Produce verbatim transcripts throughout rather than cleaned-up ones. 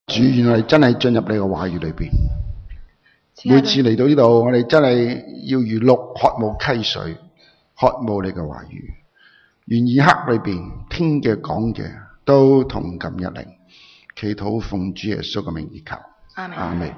主，原來真係進入你嘅話語裏邊。每次嚟到呢度，我哋真係要如鹿渴慕溪水，渴慕你嘅話語。願意刻裏邊聽嘅講嘅都同感一靈。祈禱奉主耶穌嘅名而求。 阿們。 阿們。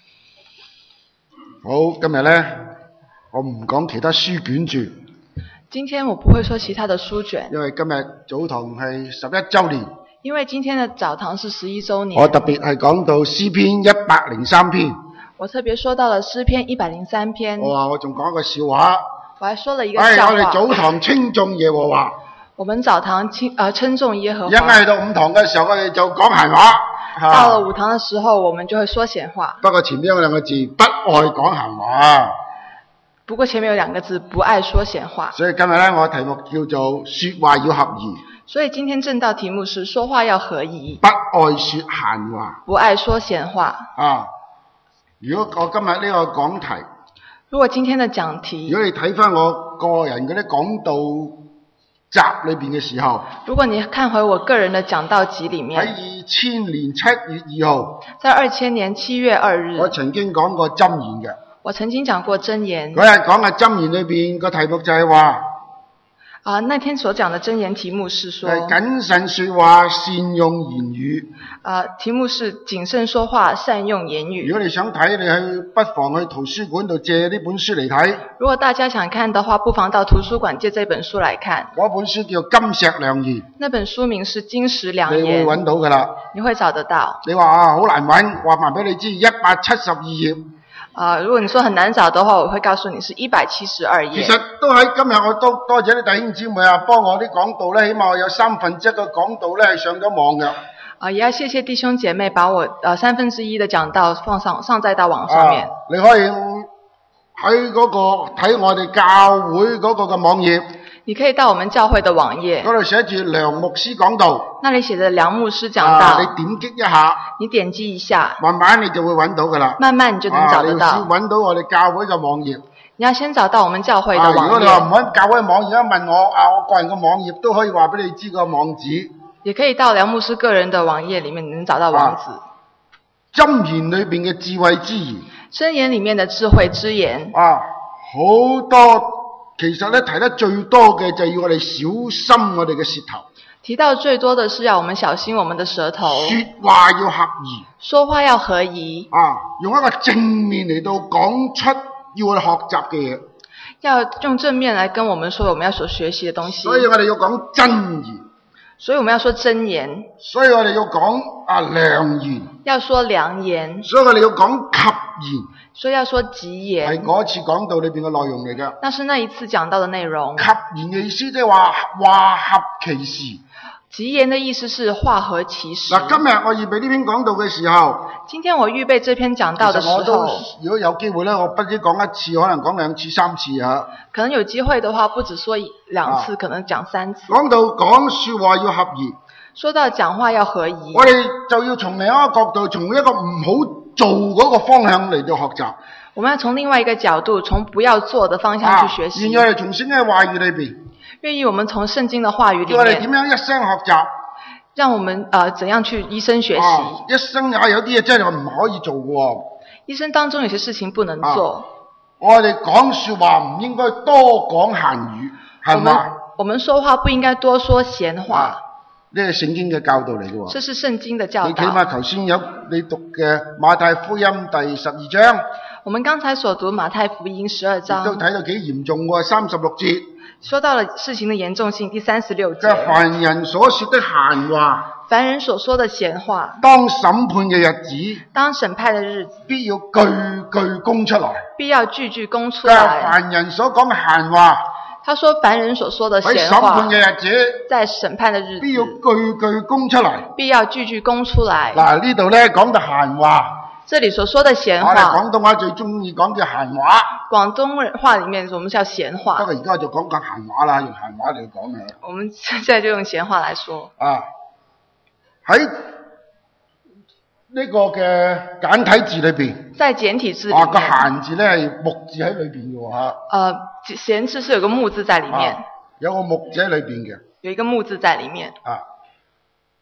好，今日呢，我唔講其他書卷住。 今天我不會說其他的書卷， 因為今日早堂係十一周年。 因為今天的早堂是十一周年。 我特別係講到詩篇一百零三篇。 我特別說到了詩篇一百零三篇。 我話我仲講個笑話。 我還說了一個笑話。 哎，我哋早堂稱頌耶和華。 我們早堂稱呃稱頌耶和華。 一嗌到五堂嘅時候，我哋就講閒話。 到了五堂的時候，我們就會說閒話。 不過前面有兩個字，不愛講閒話。 不過前面有兩個字，不愛說閒話。 所以今日呢，我題目叫做說話要合宜。 所以今天正道題目是說話要合宜。 不愛說閒話。 不愛說閒話。啊， 如果我今日呢個講題， 如果今天的講題， 如果你睇翻我個人嗰啲講道集裏邊嘅時候， 如果你看回我個人的講道集裏面， 喺二千年七月二號， 在二千年七月二日， 我曾經講過箴言嘅。 我曾經講過箴言。 嗰日講嘅箴言裏邊個題目就係話， 啊，那天所講的箴言題目是說， 係謹慎說話，善用言語。 啊，題目是謹慎說話，善用言語。 如果你想睇，你去不妨去圖書館度借呢本書嚟睇。 如果大家想看的話，不妨到圖書館借這本書來看。 嗰本書叫《金石良言》。 那本書名是《金石良言》。 你會揾到噶啦。 你會找得到。你話啊，好難揾，話埋俾你知，一百七十二頁。 啊，如果你說很難找的話，我會告訴你是一百七十二頁。 其實都喺今日，我都多謝啲弟兄姊妹啊，幫我啲講道咧，起碼我有三分之一嘅講道咧係上咗網嘅。 啊，也要謝謝弟兄姐妹把我呃三分之一的講道放上上載到網上面。 啊，你可以喺嗰個睇我哋教會嗰個嘅網頁。 你可以到我們教會的網頁， 嗰度寫住梁牧師講道， 那裡寫着梁牧師講道， 啊，你點擊一下， 你點擊一下， 慢慢你就會揾到噶啦， 慢慢你就能找得到。 啊，你要先揾到我哋教會嘅網頁， 你要先找到我們教會的網頁。 啊，如果你話唔揾教會網頁，問我啊，我個人嘅網頁都可以話俾你知個網址， 也可以到梁牧師個人的網頁裡面，你能找到網址。 箴言裏邊嘅智慧之言， 箴言裡面的智慧之言， 啊，好多。其實咧提得最多嘅就要我哋小心我哋嘅舌頭。 提到最多的是要我們小心我們的舌頭。 說話要合宜。 說話要合宜。啊， 用一個正面嚟到講出要我哋學習嘅嘢。 要用正面來跟我們說我們要所學習嘅東西。 所以我哋要講真言。 所以我們要說真言。 所以我哋要講啊良言。 要說良言。 所以我哋要講及言。 所以要說吉言， 係嗰次講道裏邊嘅內容嚟㗎。 那是那一次講到的內容。 及言嘅意思即係話話合其時。 吉言的意思是話合其時。嗱， 今日我預備呢篇講道嘅時候， 今天我預備這篇講道的時候， 我都如果有機會咧，我不止講一次，可能講兩次、三次嚇。 可能有機會的話，不止說兩次，啊、可能講三次。 講到講説話要合宜。 說到講話要合宜， 我哋就要從另一個角度，從一個唔好做嗰個方向嚟到學習。 我們要從另外一個角度，從不要做的方向去學習。 願意我哋從聖經嘅話語裏邊， 願意我們從聖經的話語裏面， 我哋點樣一生學習， 讓我們呃怎樣去一生學習。啊、 一生啊有啲嘢真係唔可以做嘅喎。 一生當中有些事情不能做。 啊、我哋講說話唔應該多講閒語，係嘛？ 我們說話不應該多說閒話。啊呢係聖經嘅教導嚟嘅喎， 這是聖經的教導。 你起碼頭先有你讀嘅馬太福音第十二章， 我們剛才所讀馬太福音十二章， 都睇到幾嚴重喎，三十六節。 說到了事情的嚴重性，第三十六節。 即凡人所說的閒話， 凡人所說的閒話， 當審判嘅日子， 當審判的日子， 必要句句供出來， 必要句句供出來。 即凡人所講嘅閒話。 他說凡人所說的閒話， 喺審判嘅日子， 在審判的日子， 必要句句供出來， 必要句句供出來。 嗱，呢度咧講到閒話， 這裡所說的閒話， 我哋廣東話最中意講叫閒話。 廣東話裡面我們叫閒話。 不過而家就講講閒話啦，用閒話嚟講嘅。 我們現在就用閒話來說。啊， 喺呢個嘅簡體字裏邊， 在簡體字裡面， 啊個閒字咧係木字喺裏邊嘅喎嚇。 呃，閒字是有個木字在裡面。 啊、有個木字喺裏邊嘅。 有一個木字在裡面。 啊，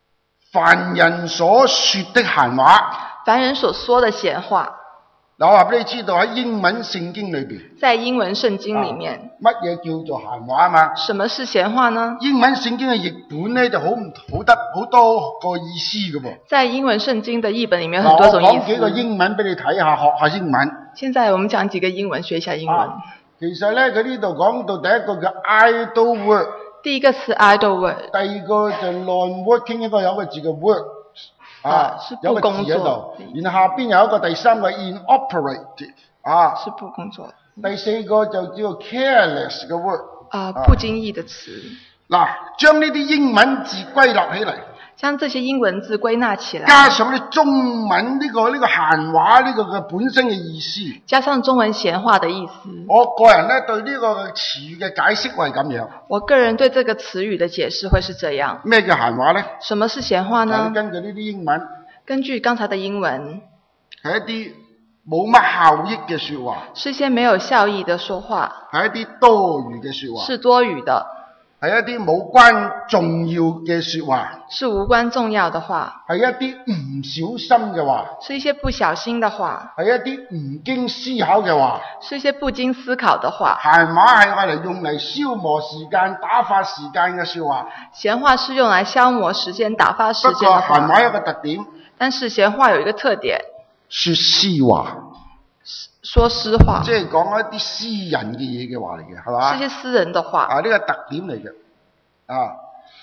凡人所說的閒話。 凡人所說的閒話。 嗱，我話俾你知道喺英文聖經裏邊， 在英文聖經裏面， 乜嘢叫做閒話啊嘛？ 什麼是閒話呢？ 英文聖經嘅譯本咧就好唔好得好多個意思嘅噃。 在英文聖經的譯本裡面有很多種意思。 我講幾個英文俾你睇下，學下英文。 現在我們講幾個英文，學一下英文。 啊、其實咧，佢呢度講到第一個叫 idle word， 第一個詞 idle word， 第二個就 non-working， 一個有個字嘅 word。啊， 是不工作， 然後下邊有一個第三個 inoperate， 啊， 是不工作。 第四個就叫 careless 嘅 word， 啊，不經意的詞。 嗱，將呢啲英文字歸納起嚟， 將這些英文字歸納起來， 加上啲中文呢、這個呢、這個閒話呢個嘅本身嘅意思， 加上中文閒話的意思。 我個人咧對呢個詞語嘅解釋係咁樣。 我個人對這個詞語的解釋會是這樣。 咩叫閒話咧？ 什麼是閒話呢？ 根據呢啲英文， 根據剛才的英文， 係一啲冇乜效益嘅說話， 是一些沒有效益的說話， 係一啲多餘嘅說話， 是多餘的， 係一啲冇關重要嘅說話， 是無關重要的話， 係一啲唔小心嘅話， 是一些不小心的話， 係一啲唔經思考嘅話， 是一些不經思考的話。 閒話係愛嚟用嚟消磨時間、打發時間嘅說話。 閒話是用來消磨時間、打發時間不過的話。 閒話有個特點， 但是閒話有一個特點， 說私話， 說實話， 即係講一啲私人嘅嘢嘅話嚟嘅，係嘛？ 是一些私人的話。 啊，呢個特點嚟嘅。啊，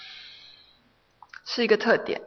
是一個特點。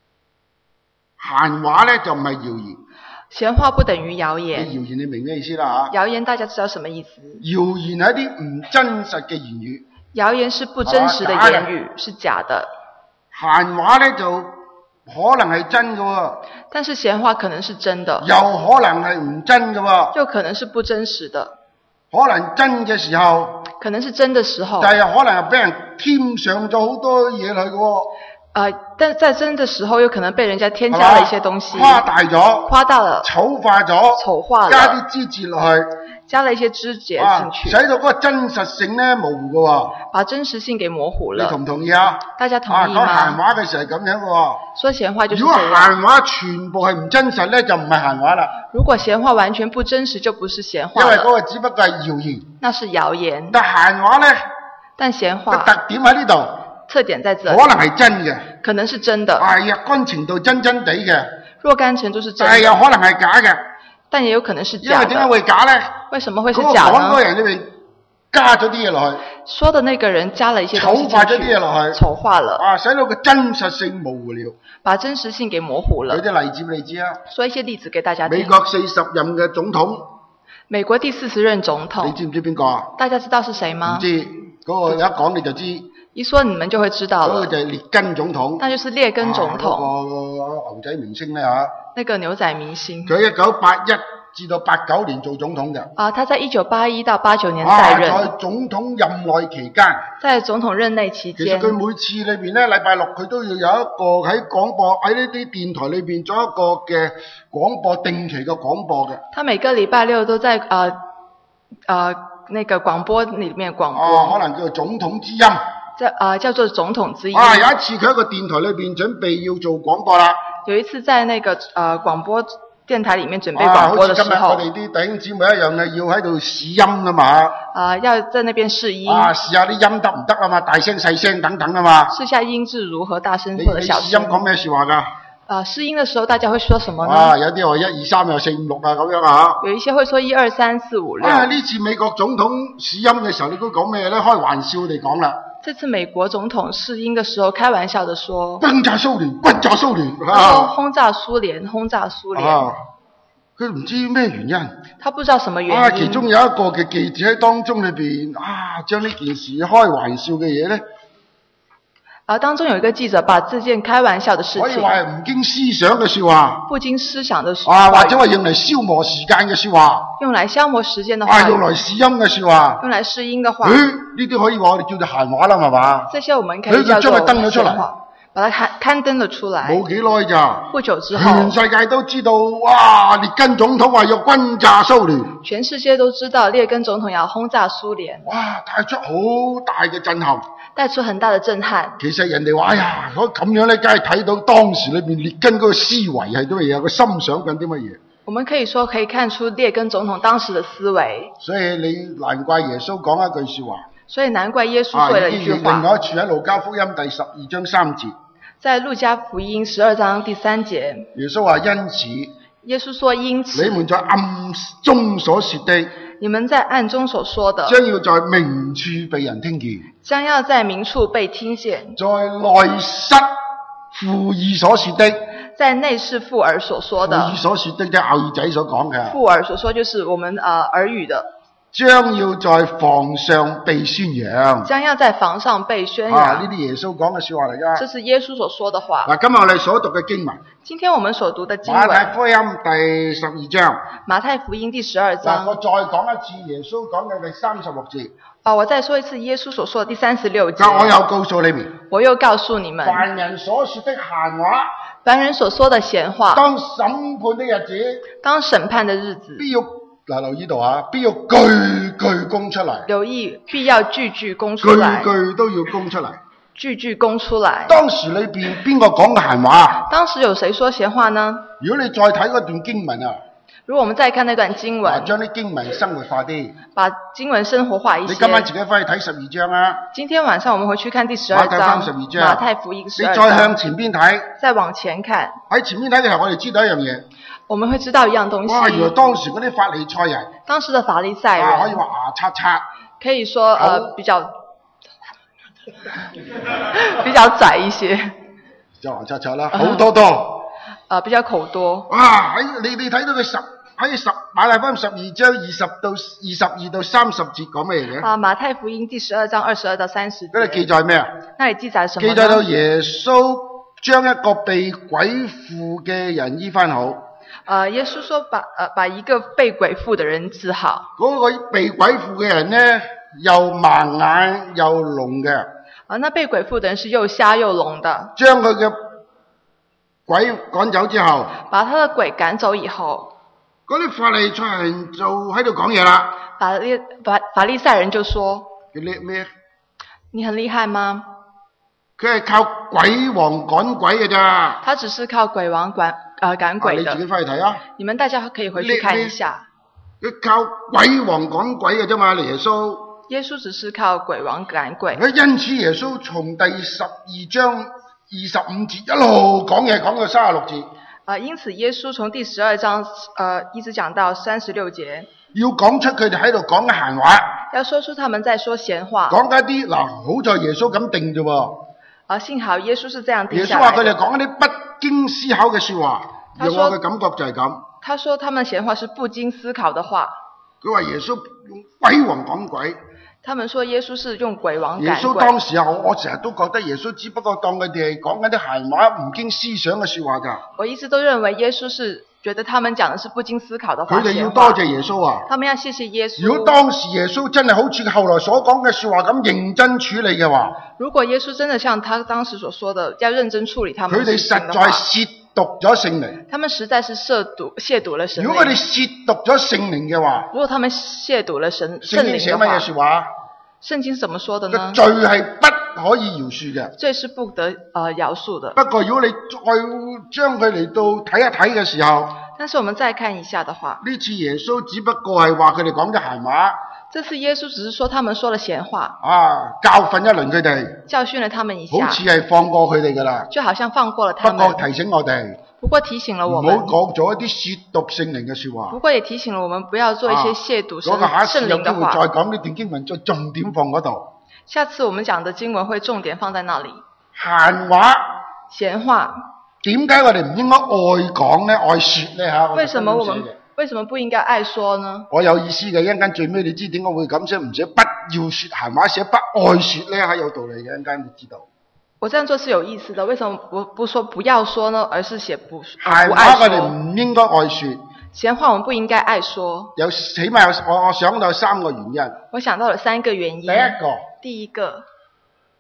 閒話咧就唔係謠言。 閒話不等於謠言。 謠言你明咩意思啦？嚇？ 謠言大家知道什麼意思？ 謠言係一啲唔真實嘅言語。 謠言是不真實的言語，啊、是假的。 閒話咧就可能係真嘅喎。 但是閒話可能是真的。 又可能係唔真嘅喎。 又可能是不真實的。 可能真嘅時候， 可能是真的時候， 但係可能係俾人添上咗好多嘢去嘅喎。 呃，但在真的時候，有可能被人家添加了一些東西， 誇大咗， 誇大了， 醜化咗， 醜化了， 加啲枝節落去， 加了一些枝節進去， 使到嗰個真實性咧模糊嘅喎。 把真實性給模糊了。 你同唔同意啊？ 大家同意嗎？ 講閒話嘅時候係咁樣嘅喎。 說閒話就是這樣。 如果閒話全部係唔真實咧，就唔係閒話啦。 如果閒話完全不真實，就不是閒話了。 因為嗰個只不過係謠言。 那是謠言。 但閒話咧， 但閒話特點喺呢度。 特點在這裡。 可能係真嘅。 可能是真的。 啊，若干程度真真地嘅。 若干程度是真的。 但係有可能係假嘅。 但也有可能是假的。 因為點解會假咧？ 為什麼會是假呢？ 嗰個講嗰個人裏邊加咗啲嘢落去。說的那個人加了一些東西進去。 醜化咗啲嘢落去。 醜化了。 啊，使到個真實性模糊了。 把真實性給模糊了。 有啲例子俾你知啊。 說一些例子給大家聽。 美國四十任嘅總統。 美國第四十任總統。你知唔知邊個啊？ 大家知道是誰嗎？ 唔知，嗰個一講你就知。 一說你們就會知道了。 嗰個就係列根總統。 那就是列根總統。 嗰個牛仔明星咧嚇。 那個牛仔明星。佢一九八一至到八九年做總統嘅。 啊，他在一九八一到八九年在任。 啊，在總統任內期間。 在總統任內期間。 其實佢每次裏邊咧，禮拜六佢都要有一個喺廣播喺呢啲電台裏邊做一個嘅廣播，定期嘅廣播嘅。 他每個禮拜六都在啊啊、呃呃、那個廣播裡面廣播。 哦、啊，可能叫做總統之音。 叫啊、呃、叫做總統之音。 啊，有一次佢喺個電台裏邊準備要做廣播啦。 有一次在那個啊廣、呃、播電台裡面準備廣播的時候。啊，好似今日我哋啲弟兄姊妹一樣咧，要喺度試音啊嘛。啊、呃，要在那邊試音。啊，試下啲音得唔得啊嘛，大聲細聲等等啊嘛。試下音質如何，大聲或者小聲。你試音講咩說話噶？啊，試音的時候大家會說什麼呢？啊，有啲話一二三又四五六啊咁樣啊。有一些會說一二三四五六。啊，呢次美國總統試音嘅時候，你都講咩咧？開玩笑地講啦。這次美國總統試音的時候，開玩笑的說：轟炸蘇聯，轟炸蘇聯。啊，轟炸蘇聯，轟炸蘇聯。啊，佢唔知咩原因。他不知道什麼原因。啊，其中有一個嘅記者喺當中裏邊，啊，將呢件事開玩笑嘅嘢咧。啊，當中有一個記者把這件開玩笑的事情，可以話係唔經思想嘅說話，不經思想的說話，啊，或者話用嚟消磨時間嘅說話，用嚟消磨時間的話，啊，用嚟試音嘅說話，用嚟試音嘅話，誒，呢啲可以話我哋叫做閒話啦，係嘛？這些我們可以叫做閒話。 把它刊登了出來。 冇幾耐咋， 不久之後， 全世界都知道，哇！列根總統話要轟炸蘇聯。 全世界都知道列根總統要轟炸蘇聯。 哇！帶出好大嘅震撼。 帶出很大的震撼。 其實人哋話，哎呀，我咁樣咧，梗係睇到當時裏面列根嗰個思維係啲乜嘢，佢心想緊啲乜嘢。 我們可以說可以看出列根總統當時的思維。 所以你難怪耶穌講一句說話。 所以難怪耶穌說了一句話。 另外一處喺路加福音第十二章三節。 在路加福音十二章第三節。 耶穌話因此。 耶穌說因此。 你們在暗中所說的。 你們在暗中所說的， 將要在明處被人聽見。 將要在明處被聽見。 在內室附耳所說的， 在內室附耳所說的。 附耳所說的即係耳仔所講嘅。 附耳所說就是我們呃耳語的。 將要在房上被宣揚。 將要在房上被宣揚。 啊，呢啲耶穌講嘅說話嚟㗎。 這是耶穌所說的話。 嗱，今日我哋所讀嘅經文。 今天我們所讀的經文。 馬太福音第十二章。 馬太福音第十二章。 嗱，我再講一次耶穌講嘅第三十六節。 啊，我再說一次耶穌所說的第三十六節。 我又告訴你們。 我又告訴你們。 凡人所說的閒話。 凡人所說的閒話。 當審判的日子。 當審判的日子。 必要嗱，留意到啊，必要句句供出嚟。 留意，必要句句供出嚟。 句句都要供出嚟。 句句供出嚟。 當時裏邊邊個講嘅閒話？ 當時有誰說閒話呢？ 如果你再睇嗰段經文啊， 如果我們再看那段經文， 將啲經文生活化啲， 把經文生活化一些。 你今晚自己翻去睇十二章啊。 今天晚上我們回去看第十二章。馬太福音十二章。 你再向前邊睇。 再往前看。喺前面睇嘅時候，我哋知道一樣嘢。 我們會知道一樣東西。 哇！原來當時嗰啲法利賽人， 當時的法利賽人， 啊、可以話牙刷刷， 可以說呃比較比較窄一些， 就牙刷刷啦，好多多， 呃比較口多。 哇！喺你你睇到佢十喺十馬太福音十二章二十到二十二到三十節講咩嘅？ 啊，馬太福音第十二章二十二到三十節。 嗰度記載咩啊？ 那裡記載什麼？ 記載到耶穌將一個被鬼附嘅人醫翻好。 呃，耶穌說把呃把一個被鬼附的人治好。 嗰個被鬼附嘅人呢，又盲眼又聾嘅。 啊，那被鬼附的人是又瞎又聾的。 將佢嘅鬼趕走之後， 把他的鬼趕走以後， 嗰啲法利賽人就喺度講嘢啦。 法利法法利賽人就說： 你叻咩？ 你很厲害嗎？ 佢係靠鬼王趕鬼嘅咋。 他只是靠鬼王趕呃趕鬼的。 啊，你自己翻去睇啊。 你們大家可以回去看一下。 佢靠鬼王趕鬼嘅啫嘛，耶穌。 耶穌只是靠鬼王趕鬼。 因此耶穌從第十二章二十五節一路講嘢講到三十六節。 啊，因此耶穌從第十二章呃一直講到三十六節。 要講出佢哋喺度講嘅閒話。 要說出他們在說閒話。 講緊啲嗱，好在耶穌咁定啫喎。 啊，幸好耶穌是這樣定耶下來的。 穌話佢哋講一啲不經思考嘅說話，讓我嘅感覺就係咁。 他說他們閒話是不經思考的話。 佢話耶穌用鬼王趕鬼。 他們說耶穌是用鬼王趕鬼。 耶穌當時候，我成日都覺得耶穌只不過當佢哋係講緊啲閒話，唔經思想嘅說話咋。 我一直都認為耶穌是覺得他們講的是不經思考的話。 佢哋要多謝耶穌啊！ 他們要謝謝耶穌。 如果當時耶穌真係好似後來所講嘅說話咁認真處理嘅話， 如果耶穌真的像他當時所說的，要認真處理他們， 佢哋實在褻瀆咗聖靈。 他們實在是褻瀆褻瀆了神。 如果佢哋褻瀆咗聖靈嘅話， 如果他們褻瀆了神聖靈嘅話， 聖經寫乜嘢說話？ 聖經是怎麼說的呢？ 罪係不可以饒恕嘅， 罪是不得呃饒恕的。 不過如果你再將佢嚟到睇一睇嘅時候， 但是我們再看一下的話， 呢次耶穌只不過係話佢哋講嘅閒話。 這次耶穌只是說他們說了閒話， 啊，教訓一輪佢哋， 教訓了他們一下， 好似係放過佢哋噶啦， 就好像放過了他們。 不過提醒我哋， 不過提醒了我們， 唔好講咗一啲褻瀆聖靈嘅說話。 不過也提醒了我們，不要做一些褻瀆聖、 啊、 聖靈的話。 再講呢段經文，再重點放嗰度。 下次我們講的經文會重點放在那裡。 閒話， 閒話， 點解我哋唔應該愛講呢？愛說呢？吓？ 為什麼我們為什麼不應該愛說呢？ 我有意思嘅，一陣間最尾你知點解會咁寫，唔寫不要說閒話，寫不愛說呢？係有道理嘅，一陣間你知道。 我這樣做是有意思的，為什麼不不說不要說呢？而是寫不閒話我哋唔應該愛說。 閒話我們不應該愛說。 有起碼有我我想到三個原因。 我想到了三個原因。 第一個。 第一個，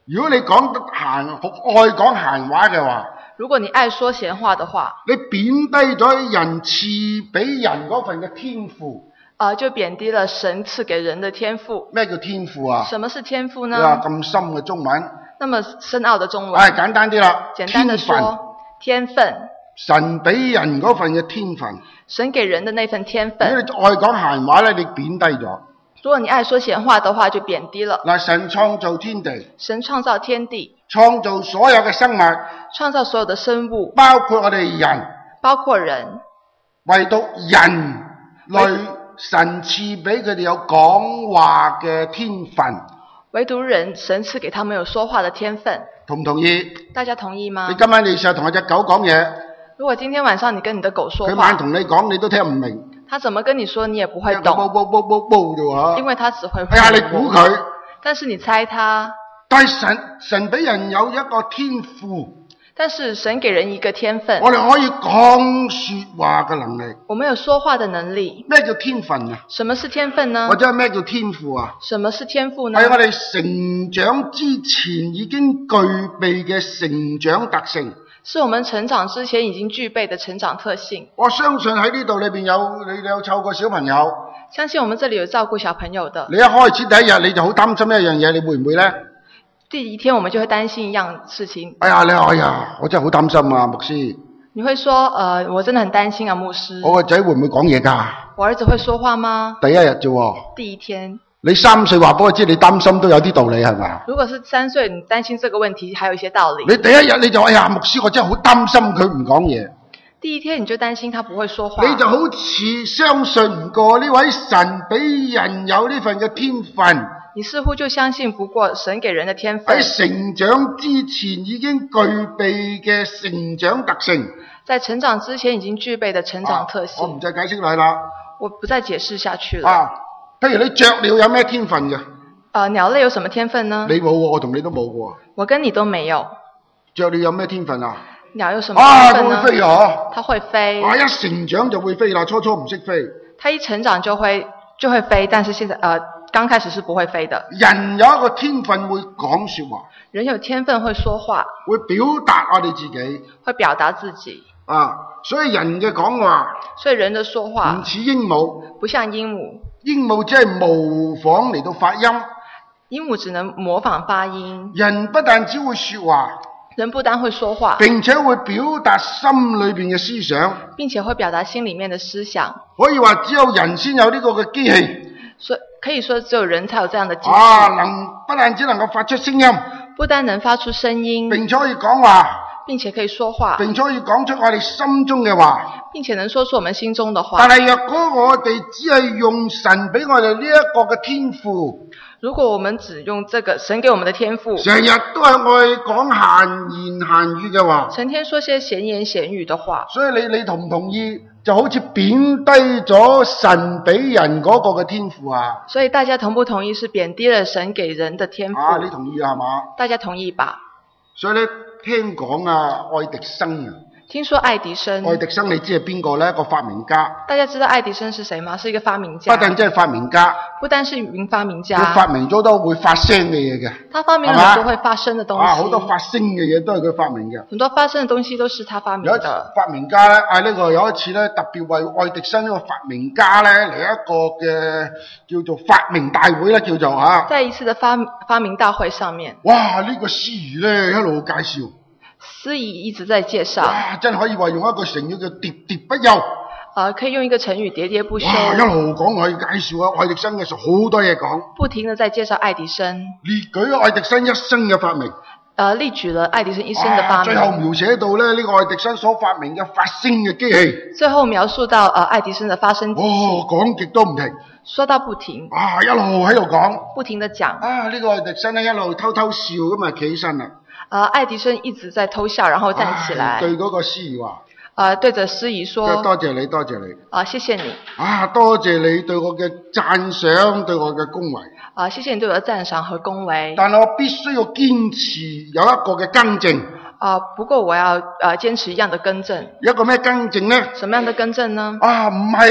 如果你講得閒，愛講閒話嘅話， 如果你愛說閒話的話， 你貶低咗人賜俾人嗰份嘅天賦。 啊、呃，就貶低了神賜給人的天賦。 咩叫天賦啊？ 什麼是天賦呢？ 哇，咁深嘅中文。 那麼深奧的中文。 係簡單啲啦。 簡單的說，天分。 神俾人嗰份嘅天分。 神給人的那份天分。 如果你愛講閒話咧，你貶低咗。 如果你愛說閒話的話，就貶低了。 嗱，神創造天地。 神創造天地。 創造所有嘅生物。 創造所有的生物。 包括我哋人。 包括人。 唯獨人類。神賜俾佢哋有講話嘅天分， 唯獨人神賜給他們有說話的天分， 同唔同意？ 大家同意嗎？ 你今晚你成日同我隻狗講嘢， 如果今天晚上你跟你的狗說話， 佢晚同你講你都聽唔明， 他怎麼跟你說你也不會懂， 啵啵啵啵啵啫喎， 因為他只會哎呀你估佢， 但是你猜他， 但係神神俾人有一個天賦。 但是神給人一個天分， 我哋可以講說話嘅能力。 我們有說話的能力。 咩叫天分啊？ 什麼是天分呢？ 或者係咩叫天賦啊？ 什麼是天賦呢？ 係我哋成長之前已經具備嘅成長特性。 是我們成長之前已經具備的成長特性。 我相信喺呢度裏邊有你有湊過小朋友。 相信我們這裡有照顧小朋友的。 你一開始第一日你就好擔心一樣嘢，你會唔會呢？ 第一天我們就會擔心一樣事情。哎呀，你哎呀，我真係好擔心啊，牧師。 你會說，呃，我真的很擔心啊，牧師。 我個仔會唔會講嘢㗎？ 我兒子會說話嗎？ 第一日啫喎。 第一天。 你三歲話俾我知，你擔心都有啲道理係咪？ 如果是三歲，你擔心這個問題，還有一些道理。 你第一日你就哎呀，牧師，我真係好擔心佢唔講嘢。 第一天你就擔心他不會說話。 你就好似相信唔過呢位神俾人有呢份嘅天分。 你似乎就相信不過神給人的天分。 喺成長之前已經具備嘅成長特性。 在成長之前已經具備的成長特性。 啊、我唔再解釋你啦。 我不再解釋下去了。 啊，譬如你雀鳥有咩天分嘅？ 呃，鳥類有什麼天分呢？ 你冇喎，我同你都冇喎。 我跟你都沒有。 雀鳥有咩天分啊？ 鳥有什麼天分呢？ 啊，它會飛啊！ 它會飛。 啊，一成長就會飛啦，初初唔識飛。 它一成長就會就會飛，但是現在呃。剛開始是不會飛的。 人有一個天分會講說話。 人有天分會說話。會表達我哋自己。 會表達自己。 啊，所以人嘅講話。 所以人的說話。 唔似鸚鵡。 不像鸚鵡。 鸚鵡只係模仿嚟到發音。 鸚鵡只能模仿發音。 人不但只會說話。 人不但會說話。 並且會表達心裏邊嘅思想。 並且會表達心裡面的思想。 可以話只有人先有呢個嘅機器。 所以可以說只有人才有這樣的機器。 啊，能不但只能夠發出聲音， 不但能發出聲音， 並且可以講話， 並且可以說話， 並且可以講出我哋心中嘅話， 並且能說出我們心中的話。 但係若果我哋只係用神俾我哋呢一個嘅天賦， 如果我們只用這個神給我們的天賦， 成日都係愛講閒言閒語嘅話， 成天說些閒言閒語的話， 所以你你同唔同意？就好似貶低咗神俾人嗰個嘅天賦啊！ 所以大家同不同意是貶低了神給人的天賦？ 啊，你同意係嘛？ 大家同意吧？ 所以咧，聽講啊，愛迪生啊。 聽說愛迪生， 愛迪生你知係邊個呢？一個發明家。 大家知道愛迪生是誰嗎？是一個發明家。 不但即係發明家， 不單是一名發明家， 佢發明咗好多會發聲嘅嘢嘅。 他發明了很多會發聲嘅東西。 啊，好多發聲嘅嘢都係佢發明嘅。 很多發聲嘅東西都是他發明嘅。有一發明家咧，啊呢個有一次咧，特別為愛迪生呢個發明家咧嚟一個嘅叫做發明大會啦，叫做吓。在一次嘅發發明大會上面，哇！呢個司儀咧一路介紹。司儀一直在介紹，哇！真係可以話用一個成語叫喋喋不休。啊、呃，可以用一個成語喋喋不休。哇！一路講可以介紹啊，愛迪生嘅時候好多嘢講。不停地在介紹愛迪生，列舉咗愛迪生一生嘅發明。呃，列舉了愛迪生一生嘅發明。最後描寫到咧呢個愛迪生所發明嘅發聲嘅機器。最後描述到呃愛迪生嘅發聲機器。哦，講極都唔停。說到不停。啊，一路喺度講。不停地講。啊，呢、這個愛迪生咧一路偷偷笑咁啊，企起身啦。啊、呃，愛迪生一直在偷笑，然後站起來。啊、對嗰個司儀話。啊、呃，對着司儀說。多謝你，多謝你。啊、呃，謝謝你。啊，多謝你對我嘅讚賞，對我嘅恭維。啊、呃，謝謝你對我嘅讚賞和恭維。但係我必須要堅持有一個嘅更正。啊、呃，不過我要呃堅持一樣的更正。一個咩更正呢？什麼樣的更正呢？啊，唔係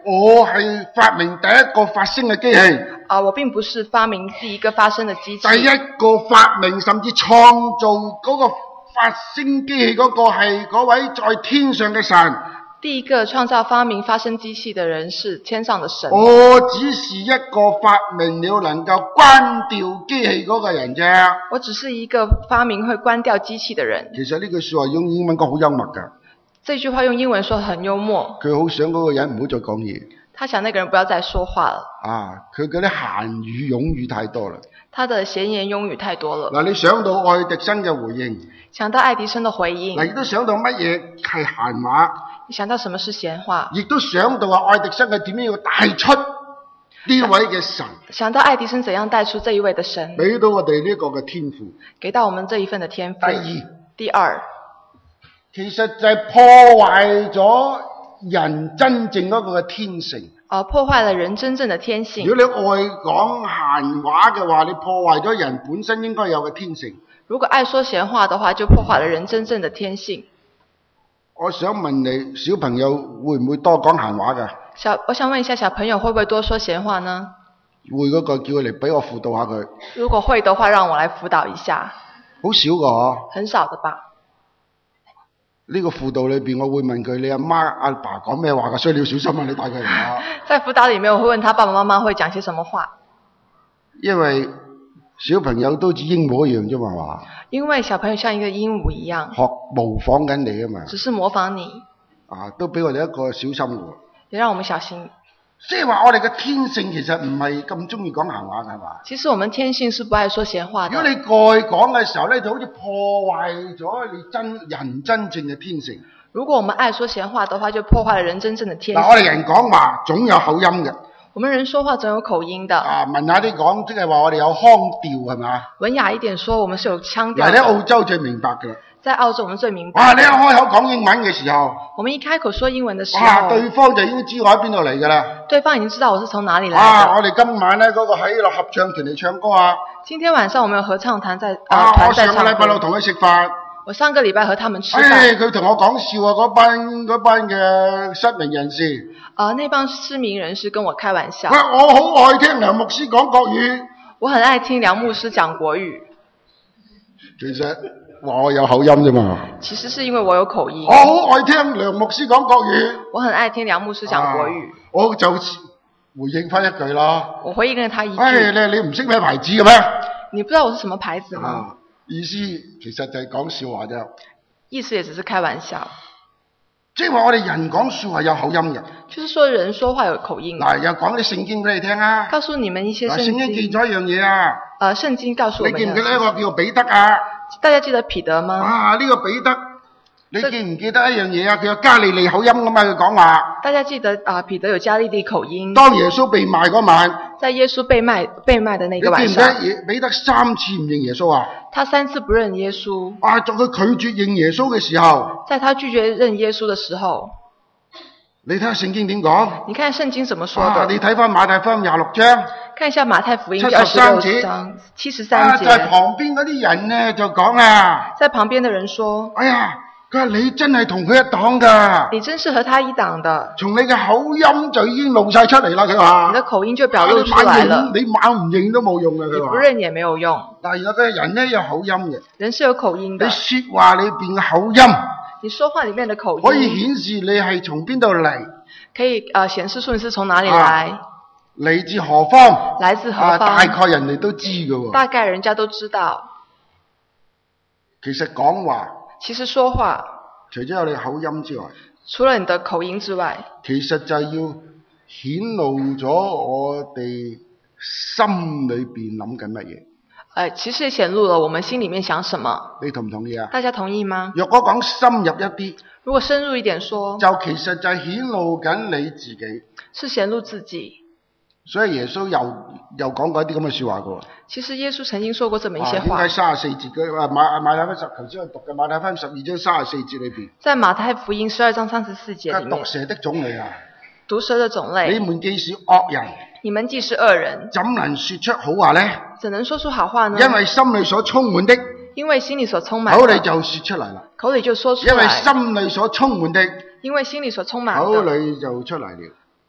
我係發明第一個發聲嘅機器。 啊，我並不是發明第一個發聲的機器。 第一個發明甚至創造嗰個發聲機器嗰個係嗰位在天上嘅神。 第一個創造發明發聲機器的人是天上的神。 我只是一個發明了能夠關掉機器嗰個人啫。 我只是一個發明會關掉機器的人。 其實呢句說話用英文講好幽默噶。 這句話用英文說很幽默。 佢好想嗰個人唔好再講嘢。 他想那個人不要再說話了。 啊，佢嗰啲閒語冗語太多啦。 他的閒言庸語太多了。 嗱，你想到愛迪生嘅回應， 想到愛迪生的回應， 嗱，亦都想到乜嘢係閒話， 你想到什麼是閒話， 亦都想到啊愛迪生係點樣要帶出呢位嘅神， 想到愛迪生怎樣帶出這一位的神， 俾到我哋呢個嘅天賦， 給到我們這一份的天賦。 第二， 第二， 其實就係破壞咗人真正嗰個嘅天性。 啊，破壞了人真正的天性。 如果你愛講閒話嘅話，你破壞咗人本身應該有嘅天性。 如果愛說閒話的話，就破壞了人真正的天性。 我想問你，小朋友會唔會多講閒話㗎？ 小，我想問一下，小朋友會不會多說閒話呢？ 會嗰個叫佢嚟俾我輔導下佢。如果會的話，讓我來輔導一下。 好少㗎嗬。 很少的吧。 呢個輔導裏邊，我會問佢你阿媽阿爸講咩話㗎，所以你要小心啊！你帶佢嚟啊！ 在輔導裏面，我會問他爸爸媽媽會講些什麼話。 因為小朋友都似鸚鵡一樣啫嘛，話。因為小朋友像一個鸚鵡一樣。 學模仿緊你啊嘛。 只是模仿你。 啊，都俾我哋一個小心喎。 也讓我們小心。即係話我哋嘅天性其實唔係咁中意講閒話㗎，係嘛？ 其實我們天性是不愛說閒話的。 如果你過去講嘅時候咧，就好似破壞咗你真人真正嘅天性。 如果我們愛說閒話的話，就破壞了人真正的天性。 嗱，我哋人講話總有口音嘅。 我們人說話總有口音的。 啊，文雅啲講，即係話我哋有腔調，係嘛？ 文雅一點說，我們是有腔調。 嗱，喺澳洲最明白㗎啦。 在澳洲，我們最明白。 哇！你一開口講英文嘅時候， 我們一開口說英文的時候， 哇！對方就已經知我喺邊度嚟㗎啦。 對方已經知道我是從哪裡來的。 啊！我哋今晚咧嗰個喺度合唱團嚟唱歌啊。 今天晚上我們有合唱團在啊團在唱歌。 我上個禮拜六同佢食飯。 我上個禮拜和他們吃飯。 誒，佢同我講笑啊！嗰班嗰班嘅失明人士。 啊，那幫失明人士跟我開玩笑。 我好愛聽梁牧師講國語。 我很愛聽梁牧師講國語。 其實我有口音啫嘛。 其實是因為我有口音。 我好愛聽梁牧師講國語。 我很愛聽梁牧師講國語。 啊、我就回應翻一句啦。 我回應了他一句。 哎，你你唔識咩牌子嘅咩？ 你不知道我是什麼牌子嗎？ 啊、意思其實就係講笑話啫。 意思也只是開玩笑。 即係話我哋人講說話有口音嘅。 就是說人說話有口音。 嗱，又講啲聖經俾你聽啊。 告訴你們一些聖經。 聖經記咗一樣嘢啊。 呃，聖經告訴我們。 你記唔記得一個叫彼得啊？ 大家記得彼得嗎？ 啊，呢、這個彼得，你記唔記得一樣嘢啊？佢有加利利口音㗎嘛？佢講話。大家記得啊，彼得有加利利口音。 當耶穌被賣嗰晚。 在耶穌被賣被賣的那個晚上。 你記唔記得彼得三次唔認耶穌啊？ 他三次不認耶穌。 啊，在佢拒絕認耶穌嘅時候。 在他拒絕認耶穌的時候。 你睇下聖經點講？ 你看聖經怎麼說的？ 啊、你睇翻馬太福音廿六章。 看一下馬太福音二十六章七十三節。 在旁邊嗰啲人呢就講啦。 在旁邊的人說： 哎呀，佢話你真係同佢一黨噶。 你真是和他一黨的。 從你嘅口音就已經露晒出嚟啦，佢話。 你的口音就表露出來了。 你猛唔認都冇用嘅，佢話。 你不認也沒有用。 但係有嘅人呢有口音嘅。 人是有口音的。 你說話裏邊嘅口音。 你說話裏面的口音。 可以顯示你係從邊度嚟。 可以呃顯示出你是從哪裡來。 嚟、啊、自何方？ 來自何方？ 啊、大概人哋都知㗎喎。 大概人家都知道。 其實講話。 其實說話。 除咗有你口音之外。 除了你的口音之外。 其實就係要顯露咗我哋心裏邊諗緊乜嘢。 誒，其實也顯露了我們心裡面想什麼。 你同唔同意啊？ 大家同意嗎？ 若果講深入一啲。 如果深入一點說。 就其實就係顯露緊你自己。 是顯露自己。所以耶穌又又講過一啲咁嘅說話㗎。 其實耶穌曾經說過這麼一些話。 點解三十四節嘅馬馬太福音十頭先我讀嘅馬太福音十二章三十四節裏邊。 在馬太福音十二章三十四節裡面。 毒蛇的種類啊。 毒蛇的種類。 你們既是惡人。 你們既是惡人。 怎能說出好話呢？ 怎能說出好話呢？ 因為心裏所充滿的。 因為心裡所充滿的。 口裡就說出來啦。 口裡就說出來。 因為心裡所充滿的。 因為心裡所充滿的。 口裡就出來了。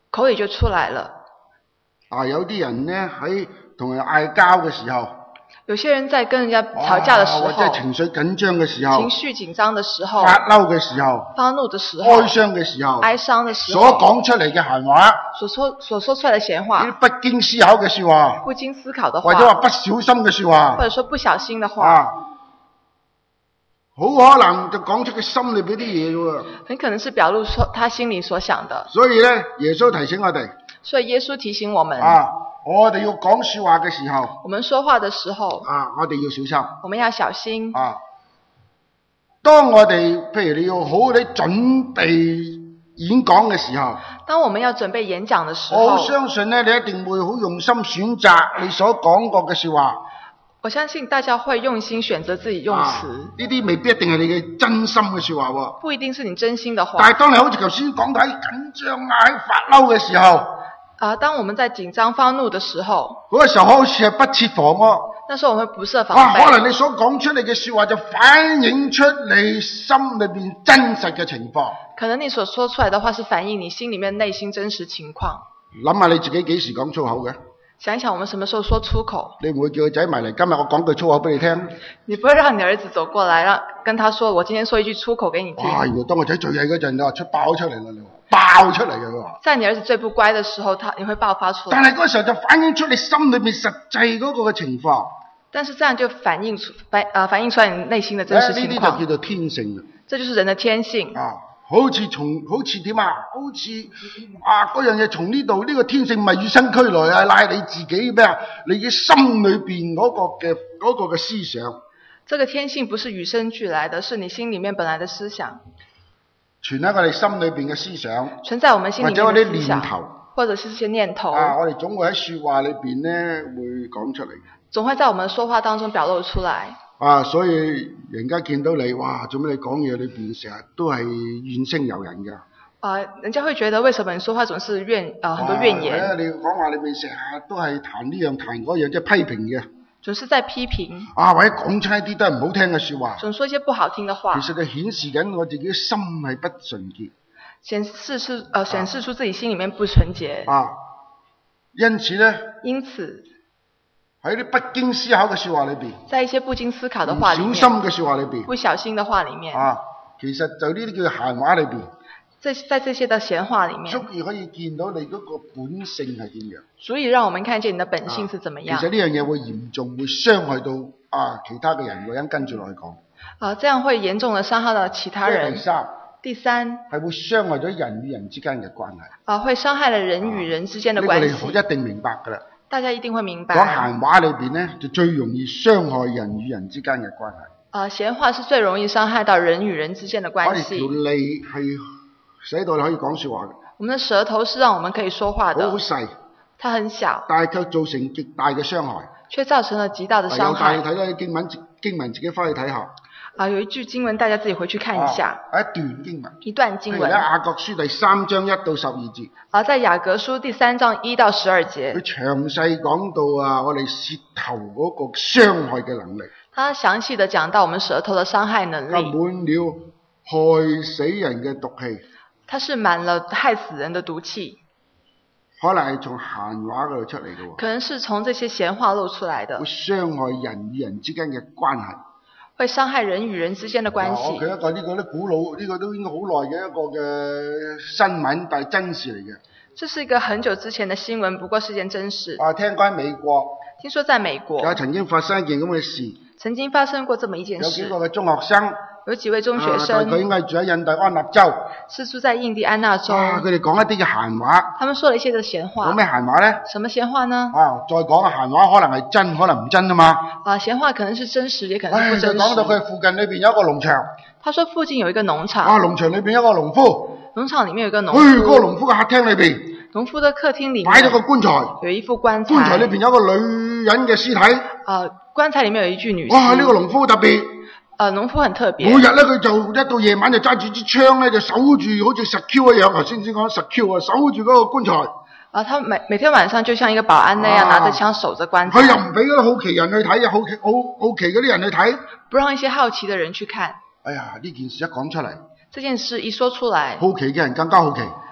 口語就出來了。 啊，有啲人呢喺同人嗌交嘅時候， 有些人在跟人家吵架的時候， 或者情緒緊張嘅時候， 情緒緊張的時候， 發嬲嘅時候， 發怒的時候， 哀傷嘅時候， 哀傷的時候， 所講出嚟嘅閒話， 所說所說出來的閒話， 呢啲不經思考嘅說話， 不經思考的話， 或者話不小心嘅說話， 或者說不小心的話， 啊，好可能就講出佢心裏邊啲嘢喎。 很可能是表露出他心裏所想的。 所以咧，耶穌提醒我哋， 所以耶穌提醒我們， 啊，我哋要講說話嘅時候， 我們說話的時候， 啊，我哋要小心， 我們要小心。 啊，當我哋譬如你要好好地準備演講嘅時候， 當我們要準備演講的時候， 我相信咧，你一定會好用心選擇你所講過嘅說話。 我相信大家會用心選擇自己用詞，呢啲、啊、未必一定係你嘅真心嘅說話喎， 不一定是你真心的話。 但係當你好似頭先講到喺緊張啊、喺發嬲嘅時候， 啊，當我們在緊張發怒的時候， 嗰個時候好似係不設防喎。 那時候我們不設防備。 啊，可能你所講出嚟嘅說話就反映出你心裏邊真實嘅情況。 可能你所說出來的話是反映你心裏面內心真實情況。 諗下你自己幾時講粗口嘅？ 想一想我們什麼時候說粗口？ 你唔會叫個仔埋嚟，今日我講句粗口俾你聽。 你不會讓你兒子走過來，讓跟他說，我今天說一句粗口給你聽。 哇！原來當個仔最曳嗰陣，你話出爆出嚟啦，你話爆出嚟嘅佢話。 在你兒子最不乖的時候，他你會爆發出來。 但係嗰時候就反映出你心裏面實際嗰個嘅情況。 但是這樣就反映出反啊反映出來你內心的真實情況。 呢啲就叫做天性。 這就是人的天性。 啊。好似從好似點啊？好似啊嗰樣嘢從呢度呢個天性咪與生俱來啊！賴你自己咩啊？你嘅心裏邊嗰個嘅嗰個嘅思想。 這個天性不是與生俱來的，是你心裏面本來的思想。 存喺我哋心裏邊嘅思想。 存在我們心裏面嘅思想。 或者我啲念頭。 或者是這些念頭。 啊！我哋總會喺說話裏邊咧會講出嚟。 總會在我們說話當中表露出來。 啊，所以人家見到你，哇，做咩你講嘢裏邊成日都係怨聲尤人㗎？ 啊，人家會覺得為什麼你說話總是怨啊很多怨言？ 啊、你講話裏面成日都係彈呢樣彈嗰樣，即係批評嘅。 總是在批評。啊， 或者講出一啲都係唔好聽嘅說話。 總說一些不好聽嘅話。 其實佢顯示緊我自己心係不純潔。 顯示出呃顯示出自己心裏面不純潔。啊， 因此咧。 因此。 喺啲不經思考嘅說話裏邊，在一些不經思考的話裏面， 小心嘅說話裏邊， 不小心的話裏面， 啊，其實就呢啲叫閒話裏邊， 在在這些的閒話裏面， 足以可以見到你嗰個本性係點樣， 足以讓我們看見你的本性是怎麼樣。 啊、其實呢樣嘢會嚴重會傷害到啊其他嘅人，我一陣跟住落去講。 啊，這樣會嚴重的傷害到其他人。 第三， 第三係會傷害咗人與人之間嘅關係。 啊，會傷害了人與人之間的關係。呢、 啊這個你一定明白噶啦。 大家一定會明白。 講閒話裏邊咧，就最容易傷害人與人之間嘅關係。 啊，閒話是最容易傷害到人與人之間的關係。 我哋條脷係使到你可以講說話嘅。我們的舌頭是讓我們可以說話的。 好細。 它很小。 但係卻造成極大嘅傷害。 卻造成了極大的傷害。 有帶你睇啦，經文經文自己翻去睇下。 啊，有一句經文，大家自己回去看一下。 啊、一段經文。 一段經文。 喺雅各書第三章一到十二節。 啊，在雅各書第三章一到十二節。 佢詳細講到啊，我哋舌頭嗰個傷害嘅能力。 他詳細地講到我們舌頭的傷害能力。 佢滿了害死人嘅毒氣。 它是滿了害死人的毒氣。 可能係從閒話嗰度出嚟嘅。 可能是從這些閒話露出來的。 會傷害人與人之間嘅關係。 會傷害人與人之間的關係。 佢一個呢個咧古老呢、這個都應該好耐嘅一個嘅新聞，但係真事嚟嘅。 這是一個很久之前的新聞，不過是件真事。 啊，聽講喺美國。 聽說在美國。 有曾經發生一件咁嘅事。 曾經發生過這麼一件事。 有幾個嘅中學生。 有幾位中學生。 佢、啊、應該住喺印第安納州。 是住在印第安納州。 佢哋講一啲嘅閒話。 他們說了一些嘅閒話。講咩閒話咧？ 什麼閒話呢？ 啊，再講嘅閒話可能係真，可能唔真啊嘛。 啊，閒話可能是真實，也可能是不真實。 佢講到佢附近裏邊有一個農場。 他說附近有一個農場。 啊，農場裏邊有一個農夫。 農場裏面有一個農夫。 哎，嗰個農夫嘅客廳裏邊。 農夫的客廳裏面擺咗個棺材， 有一副棺材。 棺材裏邊有個女人嘅屍體。 啊，棺材裏面有一具女屍。 哇，呢、這個農夫特別。 呃，農夫很特別。 每日咧，佢就一到夜晚就揸住支槍咧，就守住好似實 Q 一樣。頭先先講實 Q 啊，守住嗰個棺材。 啊，他每每天晚上就像一個保安那樣，啊、拿着槍守着棺材。 佢又唔俾嗰啲好奇人去睇，好奇好好奇嗰啲人去睇。 不讓一些好奇的人去看。 哎呀，呢件事一講出嚟， 這件事一說出來， 好奇嘅人更加好奇。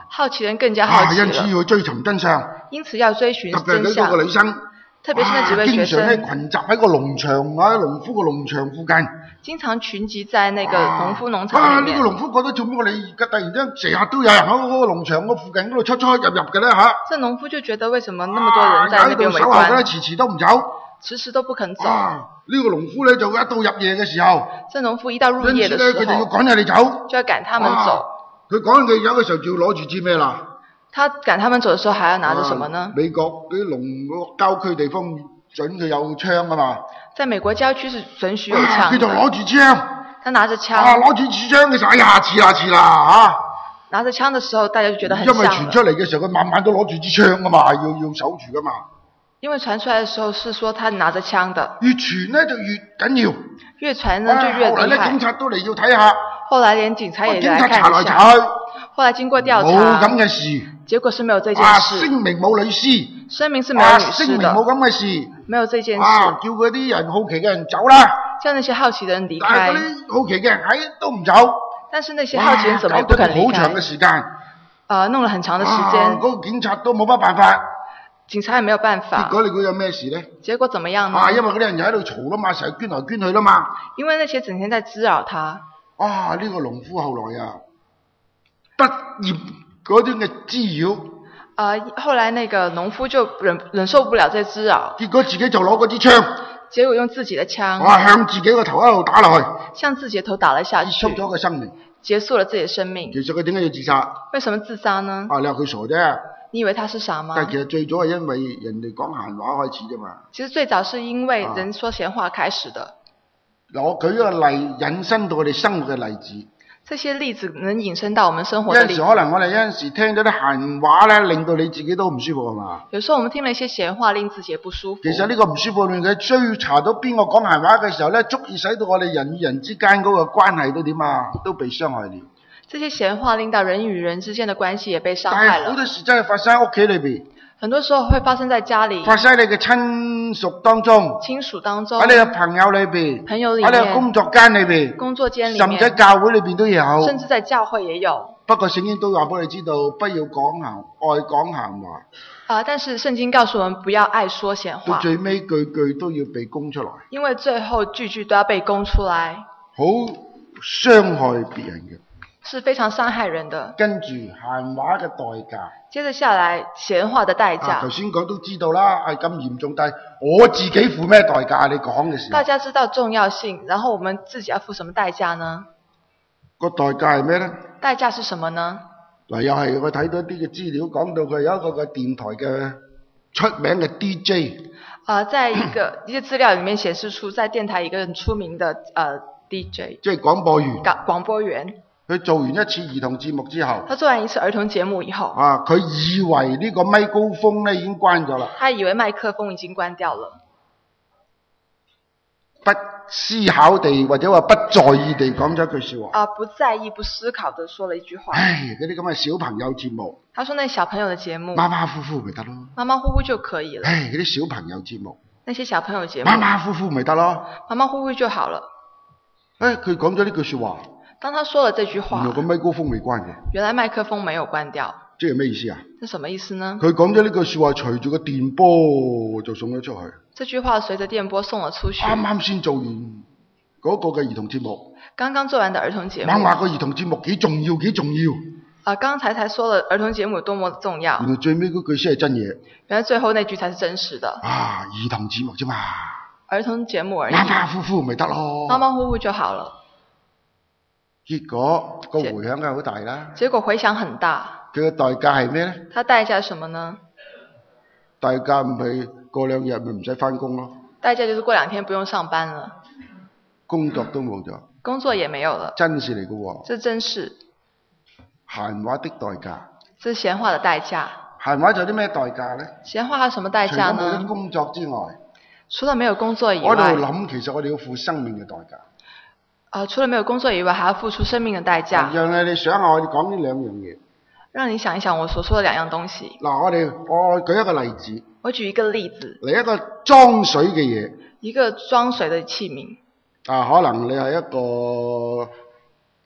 好奇人更加好奇了。 啊，因此要追尋真相。 因此要追尋真相。 特別係嗰個女生。 特別是那幾位學生， 經常咧群集喺個農場啊，農夫個農場附近。 經常群集在那個農夫農場裏面。 啊，呢、這個農夫覺得做咩我哋而家突然間成日都有人喺嗰個農場嗰附近嗰度出出入入嘅咧嚇？ 這農夫就覺得為什麼那麼多人在那邊圍觀？ 啊，喺度遲遲都唔走。 遲遲都不肯走。 啊，呢、這個農夫咧就一到入夜嘅時候， 這農夫一到入夜嘅時候， 佢就要趕人哋走， 就要趕他們走。 佢趕佢走嘅時候就要攞住支咩啦？ 他趕他們走嘅時候還要拿着什麼呢？ 啊、美國啲農郊區地方。準佢有槍啊嘛， 在美國郊區是准許有槍， 佢就攞住槍， 他拿着槍， 啊攞住支槍嘅時候，哎呀，似啦似啦啊！ 拿着槍嘅時候，大家就覺得很像。 因為傳出嚟嘅時候，佢晚晚都攞住支槍噶嘛，要要守住噶嘛。 因為傳出來嘅時候是說他拿着槍的， 越傳呢就越緊要， 越傳呢就越厲害。後來咧警察都嚟要睇下， 後來連警察也來看一下。 警察查來查去， 後來經過調查， 冇咁嘅事， 結果是沒有這件事。 啊，聲明冇女屍。 聲明是沒有女士的， 聲明冇咁嘅事， 沒有這件事。 啊，叫嗰啲人好奇嘅人走啦， 叫那些好奇的人離開。 但係嗰啲好奇嘅人喺都唔走。 但是那些好奇人怎麼也不肯離開？ 好長嘅時間， 啊，弄了很長的時間。 啊，嗰個警察都冇乜辦法。 警察也沒有辦法。 結果你估有咩事呢？ 結果怎麼樣呢？ 啊，因為嗰啲人就喺度嘈啦嘛，成日捐來捐去啦嘛。 因為那些整天在滋擾他。啊， 呢個農夫後來啊，不厭嗰種嘅滋擾。 啊、呃，後來那個農夫就忍忍受不了這滋擾， 結果自己就攞嗰支槍， 結果用自己的槍， 啊，向自己個頭一路打落去， 向自己的頭打了下去， 結束咗個生命， 結束了自己的生命。 其實佢點解要自殺？ 為什麼自殺呢？ 啊，你話佢傻啫？ 你以為他是傻嗎？ 但係其實最早係因為人哋講閒話開始啫嘛。 其實最早是因為人說閒話開始的。 嗱、啊，我舉一個例，引申到我哋生活嘅例子。 這些例子能引申到我們生活的例子。 有陣時可能我哋有陣時聽到啲閒話咧，令到你自己都唔舒服係嘛？ 有時候我們聽了一些閒話，令自己也不舒服。 其實呢個唔舒服，令佢追查到邊個講閒話嘅時候咧，足以使到我哋人與人之間嗰個關係都點啊，都被傷害了。 這些閒話令到人與人之間的關係也被傷害了。 但係好多時真係發生喺屋企裏邊。 很多時候會發生在家裏， 發生喺你嘅親屬當中， 親屬當中， 喺你嘅朋友裏邊， 朋友裏面， 喺你嘅工作間裏邊， 工作間裏面， 甚至喺教會裏邊都有， 甚至在教會也有。 不過聖經都話俾你知道，不要講閒，愛講閒話。 啊、呃，但是聖經告訴我們不要愛說閒話。 到最尾句句都要被供出來，因為最後句句都要被供出來， 好傷害別人嘅。 是非常傷害人的。 跟住閒話嘅代價， 接着下來閒話的代價。頭先講都知道啦，係咁嚴重，但係我自己付咩代價？你講嘅時候， 大家知道重要性，然後我們自己要付什麼代價呢？ 個代價係咩呢？ 代價是什麼呢？ 嗱，又係我睇到一啲嘅資料，講到佢有一個嘅電台嘅出名嘅 D J。啊、 呃，在一個一些資料裡面顯示出，在電台一個很出名的呃 D J， 即係廣播員。 廣播員。佢做完一次兒童節目之後， 他做完一次兒童節目以後， 啊，佢以為呢個咪高峰咧已經關咗啦。 他以為麥克風已經關掉了， 不思考地或者話不在意地講咗一句說話。 啊，不在意、不思考地說了一句話。 唉，嗰啲咁嘅小朋友節目。 他說：那小朋友的節目， 馬馬虎虎咪得咯。 馬馬虎虎就可以了。 唉，嗰啲小朋友節目， 那些小朋友節目， 馬馬虎虎咪得咯。 馬馬虎虎就好了。 唉，佢講咗呢句說話。 當他說了這句話， 原來個麥克風未關嘅。 原來麥克風沒有關掉。 即係咩意思啊？ 這什麼意思呢？ 佢講咗呢句說話，隨住個電波就送咗出去。 這句話隨着電波送了出去。 啱啱先做完嗰個嘅兒童節目。 剛剛做完的兒童節目。 猛話個兒童節目幾重要，幾重要。 啊，剛才才說了兒童節目有多麼重要。 原來最尾嗰句先係真嘢。 原來最後那句才是真實的。 啊，兒童節目啫嘛。 兒童節目而已。 馬馬虎虎咪得咯。 馬馬虎虎就好了。 結果個回響係好大啦。 結果回響很大。 佢嘅代價係咩咧？它代價係什麼呢？ 代價唔係過兩日咪唔使返工咯。 代價就是過兩天不用上班了。 工作都冇咗。 工作也沒有了。 真事嚟嘅喎。 這真是。 閒話的代價。 這是閒話的代價。 閒話就有啲咩代價咧？ 閒話有什麼代價呢？除咗冇工作之外。 除了沒有工作以外。 我喺度諗，其實我哋要付生命嘅代價。 啊、呃，除了沒有工作以外，還要付出生命的代價。 讓你哋想下，我哋講呢兩樣嘢。 讓你想一想我所說的兩樣東西。嗱， 我哋我舉一個例子。 我舉一個例子。嚟一個裝水嘅嘢。 一個裝水的器皿。 啊，可能你係一個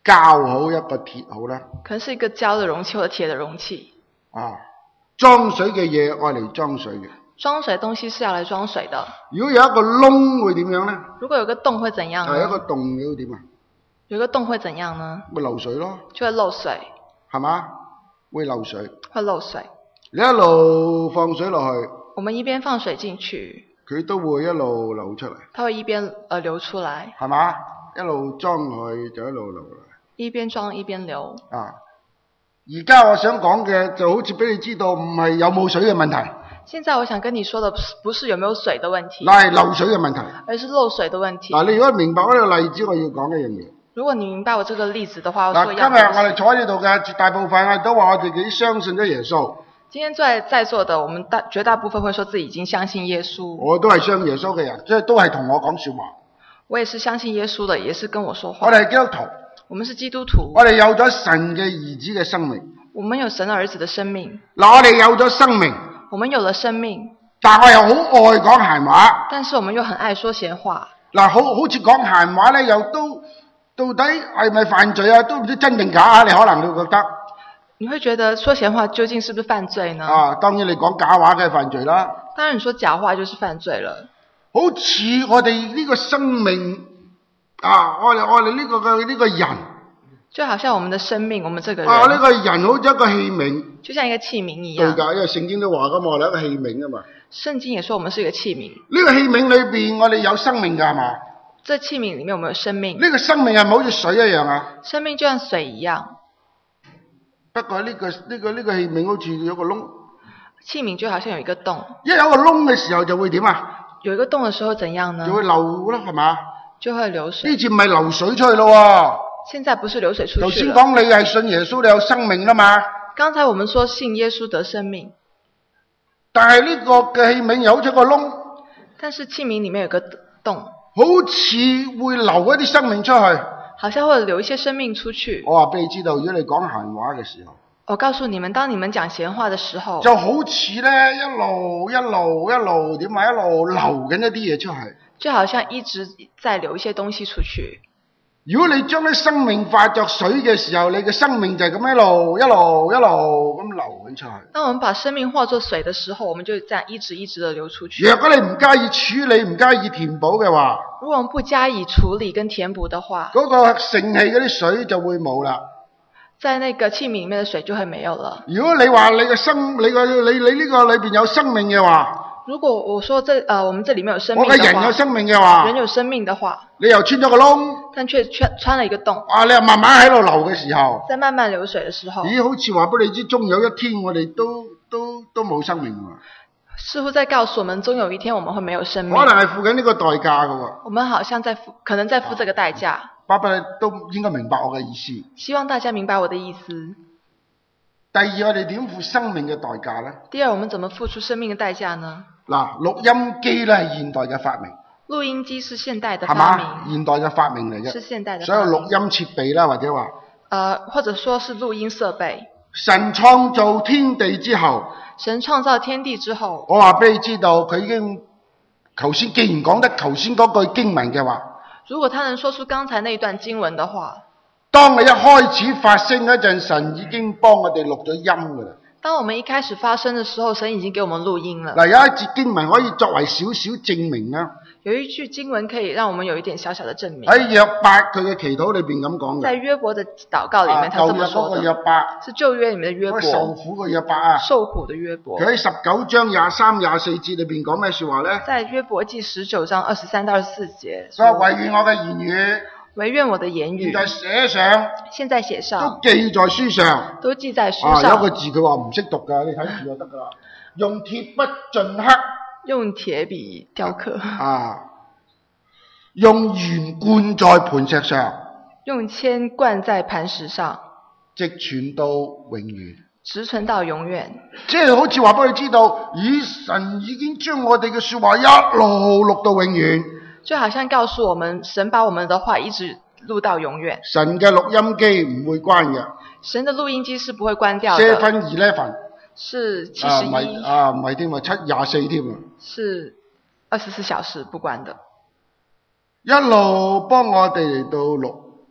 膠好一個鐵好啦。 可能是一個膠的容器或者鐵的容器。 啊，裝水嘅嘢愛嚟裝水嘅。 裝水的東西是要來裝水的。如果有一個窿會點樣呢？ 如果有個洞會怎樣呢？ 係一個洞會點啊？ 有個洞會怎樣呢？ 會漏水咯。 就會漏水。係嘛？會漏水。 會漏水。 你一路放水落去。 我們一邊放水進去。 佢都會一路流出嚟。 它會一邊呃流出來。 係嘛？一路裝佢就一路流嚟。 一邊裝一邊流。啊！ 而家我想講嘅就好似俾你知道，唔係有冇水嘅問題。 現在我想跟你說的不是有沒有水的問題， 係漏水嘅問題， 而是漏水的問題。 嗱，你如果明白我呢個例子，我要講一樣嘢。 如果你明白我這個例子的話，我說今日我哋坐喺呢度嘅絕大部分，我哋都話我哋自己相信咗耶穌。 今天在在座的，我們大絕大部分會說自己已經相信耶穌。 我都係相信耶穌嘅人，即係都係同我講說話。 我也是相信耶穌的，也是跟我說話。 我哋係基督徒， 我們是基督徒。 我哋有咗神嘅兒子嘅生命。 我們有神的兒子的生命。 嗱，我哋有咗生命。 我們有了生命。 但係我又好愛講閒話。 但是我們又很愛說閒話。 嗱，好好似講閒話咧，又都到底係咪犯罪啊？都唔知真定假啊！你可能會覺得。 你會覺得說閒話究竟是不是犯罪呢？ 啊，當然你講假話梗係犯罪啦。 當然你說假話就是犯罪了。 好似我哋呢個生命啊，我哋我哋呢個嘅呢個人， 就好像我們的生命，我們這個人啊，呢個人好似一個器皿， 就像一個器皿一樣。 對噶，因為聖經都話咁，我哋一個器皿啊嘛。 聖經也說我們是一個器皿。 呢個器皿裏邊，我哋有生命噶係嘛？ 這器皿裏面我們有生命。 呢個生命係咪好似水一樣啊？ 生命就像水一樣。 不過呢個呢個呢個器皿好似有個窿。 器皿就好像有一個洞。 一有個窿嘅時候就會點啊？ 有一個洞嘅時候怎樣呢？就會流咯，係嘛？ 就會流水。呢次唔係流水出去咯。 現在不是流水出去了。頭先講你係信耶穌，你有生命啦嘛。 剛才我們說信耶穌得生命。 但係呢個嘅器皿有咗個窿。 但是器皿裏面有個洞。 好似會流一啲生命出去。 好像會流一些生命出去。 我話俾你知道，如果你講閒話嘅時候。 我告訴你們，當你們講閒話的時候， 就好似咧一路一路一路點啊，一路流緊一啲嘢出去， 就好像一直在流一些東西出去。 如果你將啲生命化作水嘅時候，你嘅生命就係咁一路一路一路咁流緊出去。當我們把生命化作水的時候，我們就這樣一直一直的流出去。 若果你唔加以處理、唔加以填補嘅話， 如果我們不加以處理跟填補的話， 嗰個盛氣嗰啲水就會冇啦。 在那個器皿裏面的水就會沒有了。 如果你話你嘅生，你個你你呢個裏邊有生命嘅話， 如果我說這呃我們這裏面有生命嘅話， 我嘅人有生命嘅話， 人有生命的話， 你又穿咗個窿， 但卻穿穿了一個洞。啊， 你又慢慢喺度流嘅時候， 在慢慢流水的時候， 咦，好似話俾你知，終有一天我哋都都都冇生命喎。 似乎在告訴我們，終有一天我們會沒有生命。 可能係付緊呢個代價噶喎。 我們好像在付，可能在付這個代價。 巴不都應該明白我嘅意思。 希望大家明白我的意思。 第二，我哋點付生命嘅代價呢？ 第二，我們怎麼付出生命嘅代價呢？ 嗱，錄音機咧係現代嘅發明。錄音機是現代嘅發明。 現代嘅發明嚟嘅。 是現代嘅。 所有錄音設備啦，或者話。 呃，或者說是錄音設備。 神創造天地之後。 神創造天地之後。 我話俾你知道，佢已經，頭先既然講得頭先嗰句經文嘅話。 如果他能說出剛才那一段經文的話， 當你一開始發聲嗰陣，神已經幫我哋錄咗音㗎啦。當我們一開始發聲的時候，神已經給我們錄音了。 嗱，有一節經文可以作為少少證明啊。 有一句經文可以讓我們有一點小小的證明。 喺約伯佢嘅祈禱裏邊咁講嘅。 在約伯的禱告裏面，他這麼說的。舊約嗰個約伯，是舊約裏面的約伯。 受苦嘅約伯啊。 受苦的約伯。佢喺十九章廿三廿四節裏邊講咩說話咧？ 在約伯記十九章二十三到二十四節。 所以惟願我嘅言語。 惟願我的言語。 現在寫上。 現在寫上。 都記在書上。 都記在書上。 啊，有個字佢話唔識讀噶，你睇住就得噶啦。用鐵筆盡刻。用鐵筆雕刻。 啊。用鉛灌在磐石上， 用鉛灌在磐石上， 直傳到永遠， 直傳到永遠。 即係好似話俾你知道，以神已經將我哋嘅說話一路錄到永遠， 就好像告訴我們，神把我們的話一直錄到永遠。 神嘅錄音機唔會關嘅， 神嘅錄音機是不會關掉的。 seven eleven 是七十一啊，唔係添啊，七廿四添啊， 是二十四小時不關的。 一路幫我哋嚟到錄，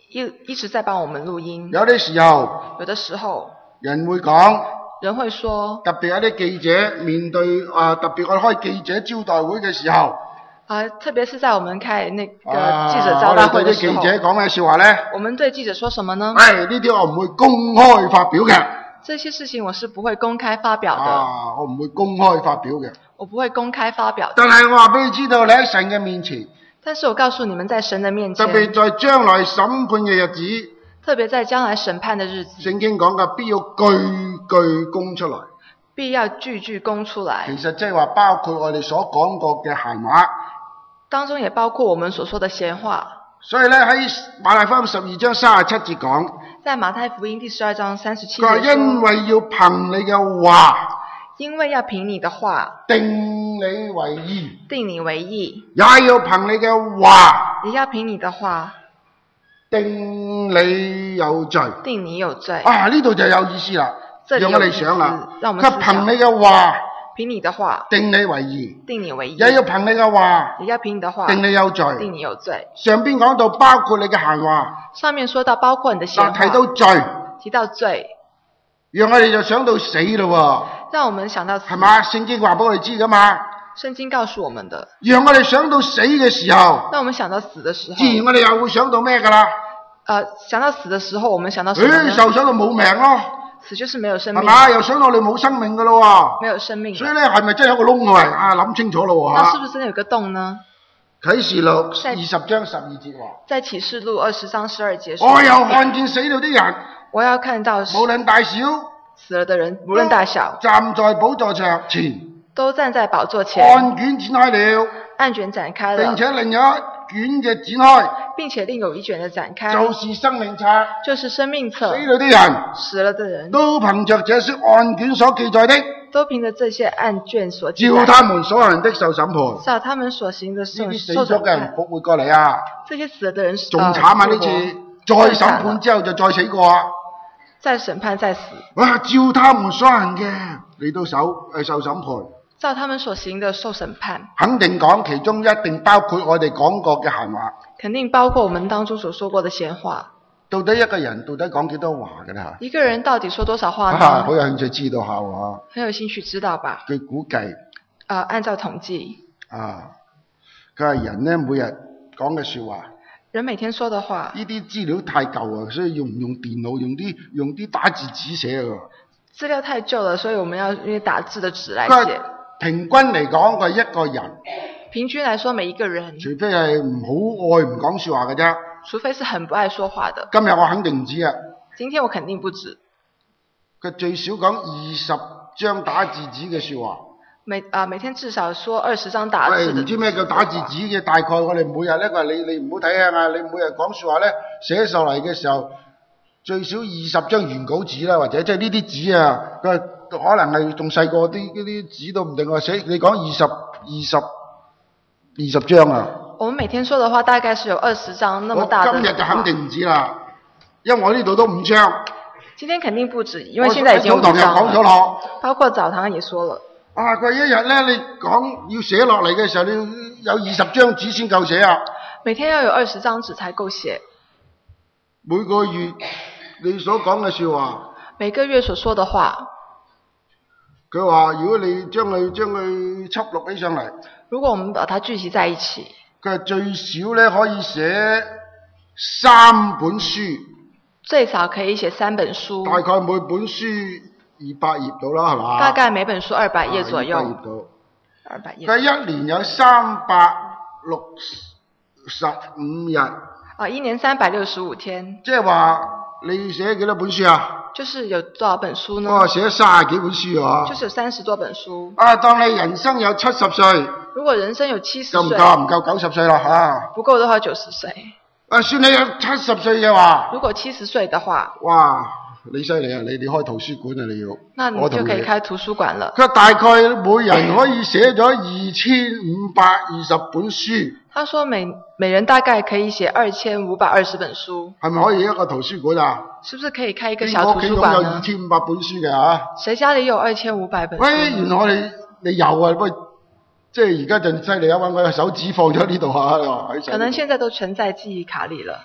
一一直在幫我們錄音。 有啲時候， 有的時候， 人會講， 人會說， 特別有啲記者面對啊，特別我哋開記者招待會嘅時候， 啊，特別是在我們開那個記者招待會嘅時候， 啊、我哋對啲記者講咩説話咧？ 我們對記者說什麼呢？ 誒，呢啲我唔會公開發表嘅。 這些事情我是不會公開發表的。 啊，我唔會公開發表嘅。 我不會公開發表的。 但係我話俾你知道，你喺神嘅面前。 但是我告訴你們，在神的面前， 特別在將來審判嘅日子， 特別在將來審判的日子， 聖經講嘅必要句句供出來， 必要句句供出來。 其實即係話包括我哋所講過嘅閒話， 當中也包括我們所說的閒話。 所以咧喺馬太福音十二章三十七節講， 在馬太福音第十二章三十七節， 佢話因為要憑你嘅話， 因為要憑你的話定你為義， 定你為義， 也要憑你嘅話， 也要憑你的話定你有罪， 定你有罪。 啊，呢度就有意思啦，讓我哋想啦，佢憑你嘅話， 憑你的話定你為義， 定你為義， 也要憑你嘅話， 也要憑你的話， 定你有罪， 定你有罪。 上邊講到包括你嘅閒話， 上面說到包括你的閒話， 提到罪， 提到罪， 讓我哋就想到死咯。 讓我們想到死， 係嘛？聖經話俾我哋知噶嘛？ 聖經告訴我們的， 讓我哋想到死嘅時候， 當我們想到死的時候， 自然我哋又會想到咩噶啦？ 呃，想到死的時候，我們想到什麼呢？ 誒，就想到冇命咯。 死就是沒有生命， 係嘛？又想到你冇生命噶咯喎， 沒有生命。 所以咧，係咪真係有個窿啊？啊，諗清楚咯吓。 那是不是真的有個洞呢？ 啟示錄二十章十二節話， 在啟示錄二十章十二節， 我又看見死了的人， 我要看到無論大小， 死了的人，無論大小， 站在寶座上前， 都站在寶座前， 案卷展開了， 案卷展開了， 並且另有一卷嘅展開， 並且另有一卷嘅展開， 就是生命冊， 就是生命冊。 死了的人， 死了的人， 都憑着這些案卷所記載的， 都憑着這些案卷所記載， 照他們所行的受審判， 照他們所行的受審判。 呢啲死咗嘅人復活過嚟啊！ 這些死了的人仲慘啊！呢次再審判之後就再死過啊！ 再審判再死。 哇！照他們所行嘅嚟到受誒受審判。 照他們所行的受審判， 肯定講其中一定包括我哋講過嘅閒話， 肯定包括我們當中所說過的閒話。 到底一個人到底講幾多話嘅咧？吓，一個人到底說多少話呢？ 啊，好有興趣知道下喎。 很有興趣知道吧？ 據估計， 啊、呃，按照統計， 啊，佢係人咧每日講嘅說話， 人每天說的話， 呢啲資料太舊啊，所以用唔用電腦，用啲用啲打字紙寫㗎。資料太舊了，所以我們要用打字的紙來寫。 平均嚟講，佢一個人。 平均來說，每一個人。除非係唔好愛唔講說話嘅啫。 除非是很不愛說話的。 今日我肯定唔止啊。 今天我肯定不止。 佢最少講二十張打字紙嘅說話。 每啊、呃、每天至少說二十張打字。唔知咩叫打字紙嘅？大概我哋每日咧，佢話你你唔好睇輕啊！你每日講說話咧，寫上嚟嘅時候最少二十張原稿紙啦，或者即係呢啲紙啊，佢。可能係仲細過啲嗰啲紙都唔定話寫，你講二十二十二十張啊！ 我們每天說的話大概是有二十張那麼大的。 我今日就肯定唔止啦，因為我呢度都五張。 今天肯定不止，因為現在已經五張了。 早堂又講咗咯， 包括早堂也說了。 啊，佢一日咧，你講要寫落嚟嘅時候，你要有二十張紙先夠寫啊！ 每天要有二十張紙才夠寫。 每個月你所講嘅說話。 每個月所說的話。 佢話：如果你將佢將佢輯錄起上嚟， 如果我們把它聚集在一起， 佢係最少咧可以寫三本書， 最少可以寫三本書，大概每本書二百頁到啦，係嘛？ 大概每本書二百頁左右，二百頁到，二百頁。 佢一年有三百六十五日， 啊，一年三百六十五天， 即係話你寫幾多本書啊？ 就是有多少本書呢？ 哦，寫咗三十幾本書啊！ 就是有三十多本書。啊， 當你人生有七十歲， 如果人生有七十歲，夠唔夠？唔夠九十歲啦吓。 不夠的話，九十歲。啊， 算你有七十歲嘅話， 如果七十歲的話， 哇，你犀利啊！你你開圖書館啊，你要。 那你就可以開圖書館了。 佢大概每人可以寫咗二千五百二十本書。 他說每每人大概可以寫二千五百二十本書。係咪可以一個圖書館啊？ 是不是可以開一個小圖書館呢？ 我屋企有二千五百本書嘅吓。誰家裏有二千五百本書？ 喂，原來你你有啊？不，即係而家就犀利啊！搵我手指放咗呢度吓。可能現在都存在記憶卡裏了。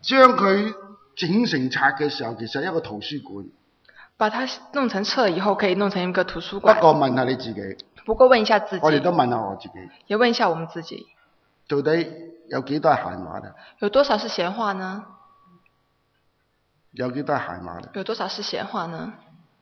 將佢整成冊嘅時候，其實係一個圖書館。 把它弄成冊以後，可以弄成一個圖書館。 不過問下你自己。 不過問一下自己。 我哋都問下我自己。 也問一下我們自己。 到底有幾多係閒話呢？ 有多少是閒話呢？ 有幾多係閒話呢？ 有多少是閒話呢？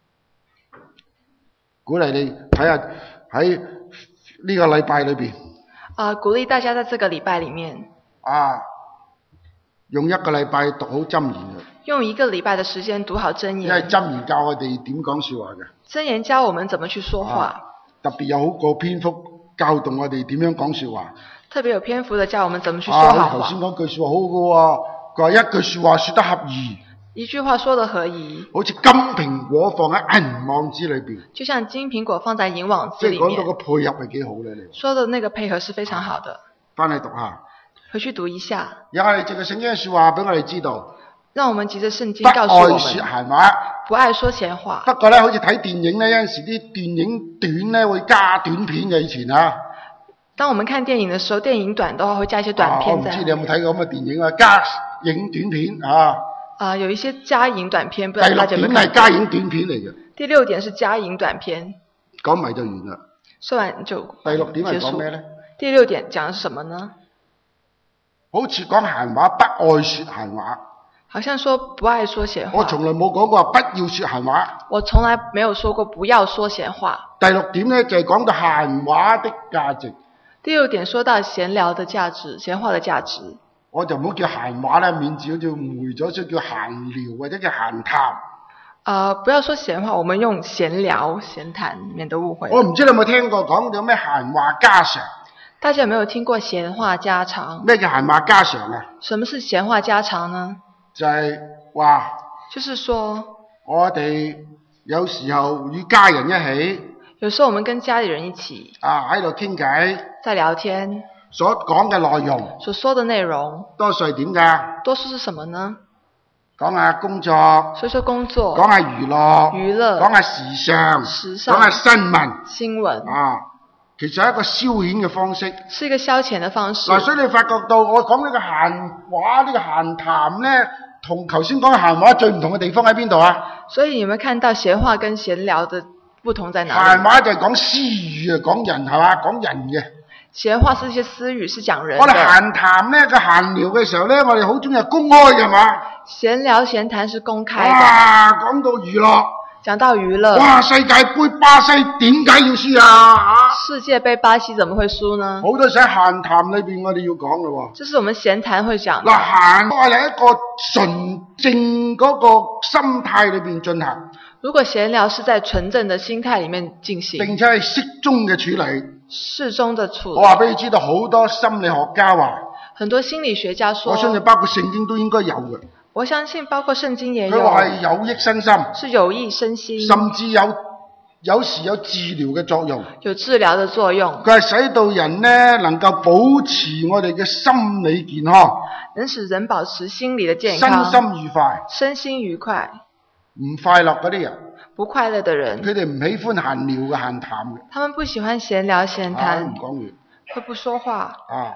鼓勵你睇下喺呢個禮拜裏邊。 啊，鼓勵大家在這個禮拜裏面。 啊，用一個禮拜讀好箴言嘅。 用一個禮拜的時間讀好箴言。 因為箴言教我哋點講說話嘅。箴言教我們怎麼去說話。 啊、特別有好個篇幅教導我哋點樣講說話。 特別有篇幅的教我們怎麼去說好話。 頭先講句說話好嘅喎，佢話一句說話說得合宜。 一句話說得合宜。 好似金蘋果放喺銀網子裏邊。 就像金蘋果放在銀網子裏面。 即係講到個配合係幾好咧，你。 說的那個配合是非常好的。 翻嚟讀下。 回去讀一下。 有我哋藉著聖經嘅說話俾我哋知道。 讓我們藉着聖經告訴我們。 不愛說閒話。 不愛說閒話。 不過咧，好似睇電影咧，有陣時啲電影短咧會加短片嘅，以前啊。 當我們看電影嘅時候，電影短的話會加一些短片在。 啊、我唔知你有冇睇過咁嘅電影啊？加影短片啊。啊， 有一些加影短片，不知道大家有冇睇過？ 第六點係加影短片嚟嘅。 第六點是加影短片。 講埋就完啦。 說完就。 第六點係講咩咧？ 第六點講的是什麼呢？ 好似講閒話，不愛說閒話。 好像說不愛說閒話。 我從來冇講過不要說閒話。 我從來沒有說過不要說閒話。 第六點咧就係講到閒話的價值。 第六點說到閒聊的價值，閒話的價值。我就唔好叫閒話啦，免至好似誤會咗，所以叫閒聊或者叫閒談。 啊、呃，不要說閒話，我們用閒聊、閒談，免得誤會。 我唔知你有冇聽過講有咩閒話家常？ 大家有沒有聽過閒話家常？ 咩叫閒話家常啊？ 什麼是閒話家常呢？ 就係話， 就是說， 我哋有時候與家人一起， 有時候我們跟家裏人一起啊喺度傾偈， 在聊天， 所講嘅內容， 所說的內容， 多數係點㗎？ 多數是什麼呢？ 講下工作， 所以說工作， 講下娛樂， 娛樂， 講下時尚， 時尚， 講下新聞， 新聞啊。其實係一個消遣嘅方式， 是一個消遣嘅方式。 嗱，所以你發覺到我講呢個閒話、呢個閒談咧，同頭先講嘅閒話最唔同嘅地方喺邊度啊？ 所以你有冇看到閒話跟閒聊嘅不同在哪裡？ 閒話就係講私語啊，講人係嘛，講人嘅。 閒話是一些私語，是講人的。 我哋閒談咧，個閒聊嘅時候咧，我哋好中意係公開嘅嘛。 閒聊閒談是公開嘅。 哇，講到娛樂。 講到娛樂， 哇！世界杯巴西點解要輸啊？ 世界杯巴西怎麼會輸呢？ 好多時喺閒談裏邊，我哋要講嘅喎。 這是我們閒談會講。 嗱，閒話係一個純正嗰個心態裏邊進行。 如果閒聊是在純正的心態裏面進行， 並且係適中嘅處理。 適中的處理。 我話俾你知道，好多心理學家話， 很多心理學家說， 我相信包括聖經都應該有嘅。 我相信包括聖經也有。 佢話係有益身心， 是有益身心， 甚至有有時有治療嘅作用， 有治療嘅作用。 佢係使到人呢能夠保持我哋嘅心理健康， 能使人保持心理嘅健康， 身心愉快， 身心愉快。 唔快樂嗰啲人， 不快樂嘅人， 佢哋唔喜歡閒聊嘅閒談嘅， 他們不喜歡閒聊閒談， 唔講完， 會不說話啊。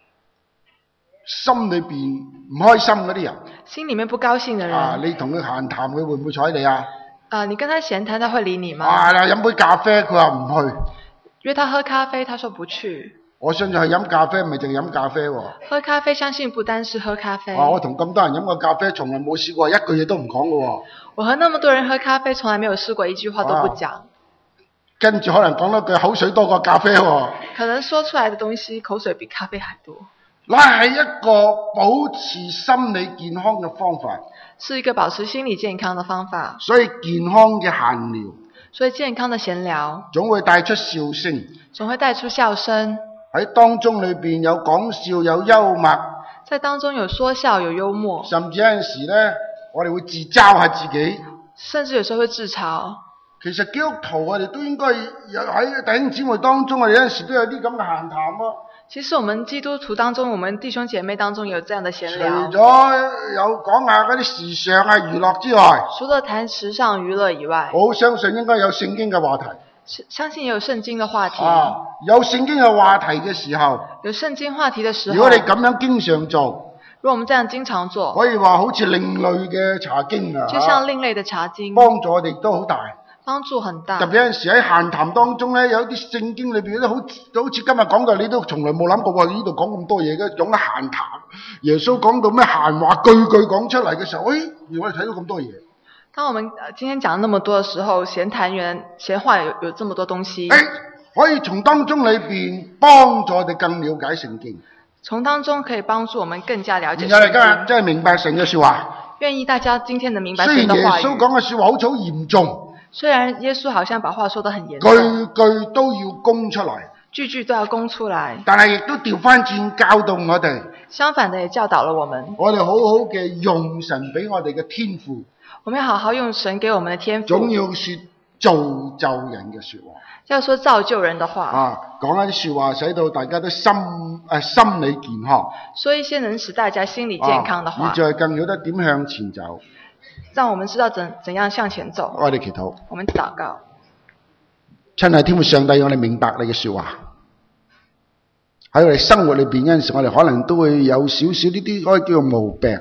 心裏邊唔開心嗰啲人， 心裏面不高興的人， 啊，你同佢閒談，佢會唔會睬你啊？ 啊，你跟他閒談，他會理你嗎？ 啊，飲杯咖啡，佢話唔去。 約他喝咖啡，他說不去。 我相信係飲咖啡，唔係淨係飲咖啡喎。 喝咖啡，相信不單是喝咖啡。 啊，我同咁多人飲過咖啡，從來冇試過一句嘢都唔講嘅喎。 我和那麼多人喝咖啡，從來沒有試過一句話都不講。啊， 跟住可能講多句口水多過咖啡喎。 可能說出來的東西，口水比咖啡還多。 那係一個保持心理健康嘅方法， 是一個保持心理健康的方法。 所以健康嘅閒聊， 所以健康的閒聊， 總會帶出笑聲， 總會帶出笑聲。 喺當中裏邊有講笑，有幽默， 在當中有說笑，有幽默， 甚至有陣時咧，我哋會自嘲下自己， 甚至有時候會自嘲。 其實基督徒我哋都應該有喺弟兄姊妹當中，我哋有陣時都有啲咁嘅閒談咯。 其實我們基督徒當中，我們弟兄姐妹當中有這樣的閒聊。 除咗有講下嗰啲時尚啊娛樂之外， 除了談時尚娛樂以外， 我相信應該有聖經嘅話題。 相信也有聖經嘅話題。 啊，有聖經嘅話題嘅時候， 有聖經話題嘅時候， 如果你咁樣經常做， 如果我們這樣經常做， 可以話好似另類嘅查經啊， 就像另類的查經， 幫助我哋都好大。 幫助很大。 特別有陣時喺閒談當中咧，有啲聖經裏邊都好，好似今日講到，你都從來冇諗過喎，呢度講咁多嘢嘅，講得閒談。耶穌講到咩閒話句句講出嚟嘅時候，誒，原來我哋睇到咁多嘢。 當我們今天講那麼多的時候，閒談員閒話有有這麼多東西， 誒，可以從當中裏邊幫助我哋更了解聖經。 從當中可以幫助我們更加了解聖經。 然後大家真係明白神嘅說話。 願意大家今天能明白神的話語。 雖然耶穌講嘅說話好似好嚴重。 雖然耶穌好像把話說得很嚴重， 句句都要供出來， 句句都要供出來， 但係亦都調翻轉教導我哋。 相反的也教導了我們， 我哋好好嘅用神俾我哋嘅天賦， 我們要好好用神給我們的天賦， 總要說造就人嘅說話， 要說造就人的話啊，講一啲說話使到大家都心誒、啊、心理健康， 說一些能使大家心理健康的話， 而再更曉得點向前走。 讓我們知道怎怎樣向前走。 我哋祈禱， 我們禱告。 親愛天父上帝，我哋明白你嘅說話。喺我哋生活裏邊，有陣時我哋可能都會有少少呢啲可以叫做毛病。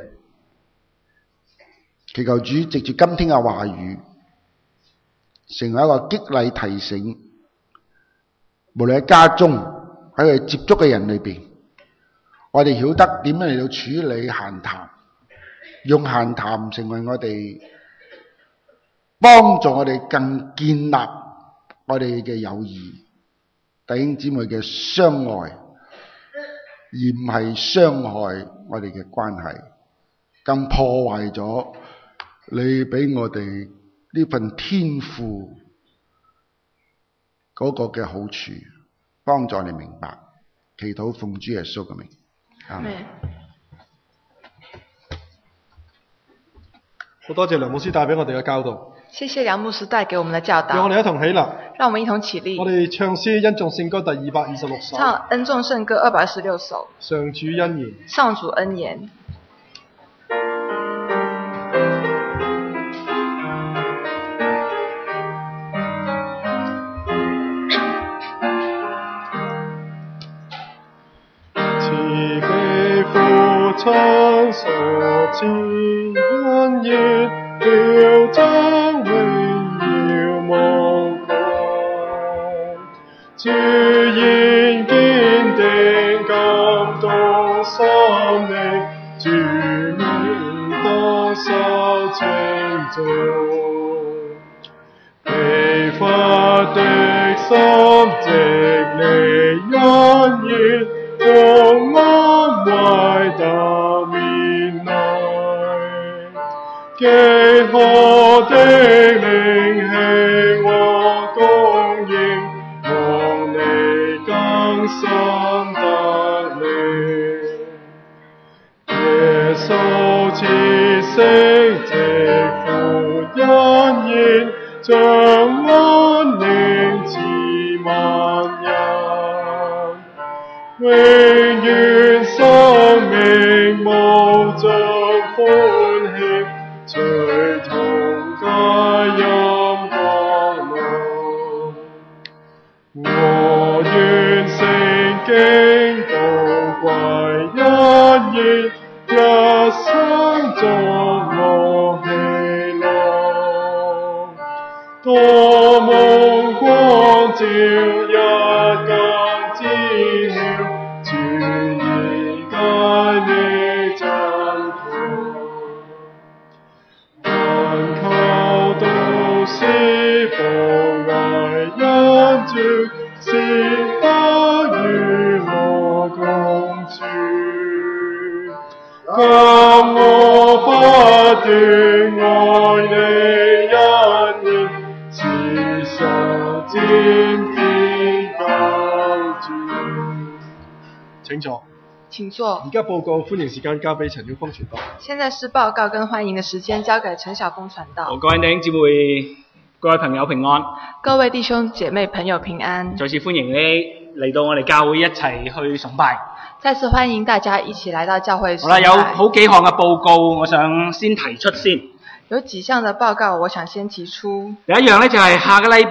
祈求主藉住今天嘅話語，成為一個激勵提醒，無論喺家中，喺佢接觸嘅人裏邊，我哋曉得點樣嚟到處理閒談。用閒談成為我哋幫助我哋更建立我哋嘅友誼，弟兄姊妹嘅相愛，而唔係傷害我哋嘅關係，更破壞咗你俾我哋呢份天賦嗰個嘅好處，幫助你明白。祈禱奉主耶穌嘅名，阿們。 好多謝梁牧師帶俾我哋嘅教導。 謝謝梁牧師帶給我們的教導。 讓我哋一同起立。 讓我們一同起立。 我哋唱詩恩頌聖歌第二百二十六首。 唱恩頌聖歌二百二十六首。 上主恩言。 上主恩言。 慈悲父親所賜恩言，表彰榮耀無窮。主言堅定感動心靈，主名當受稱頌。疲乏的心藉你恩言，奉安慰達面內，飢渴的靈氣和供應，望你更深得力。耶穌賜息藉父恩言，將安寧賜萬人，永遠生命無盡歡喜，隨同佳音降臨。我願聖經寶貴恩言，一生中無喜樂，多蒙光照日間知曉，主已解你真途。但求導師寶貴恩主，是得與我共處。今我不斷愛你恩言，持守瞻天救主。請坐。 請坐。 而家報告歡迎時間交俾陳曉峰傳道。 現在是報告跟歡迎的時間交給陳曉峰傳道。 各位弟兄姊妹、各位朋友平安。 各位弟兄姐妹朋友平安。 再次歡迎你嚟到我哋教會一齊去崇拜。 再次歡迎大家一起來到教會崇拜。好啦，有好幾項嘅報告，我想先提出先。 有幾項嘅報告，我想先提出。 第一樣咧就係下個禮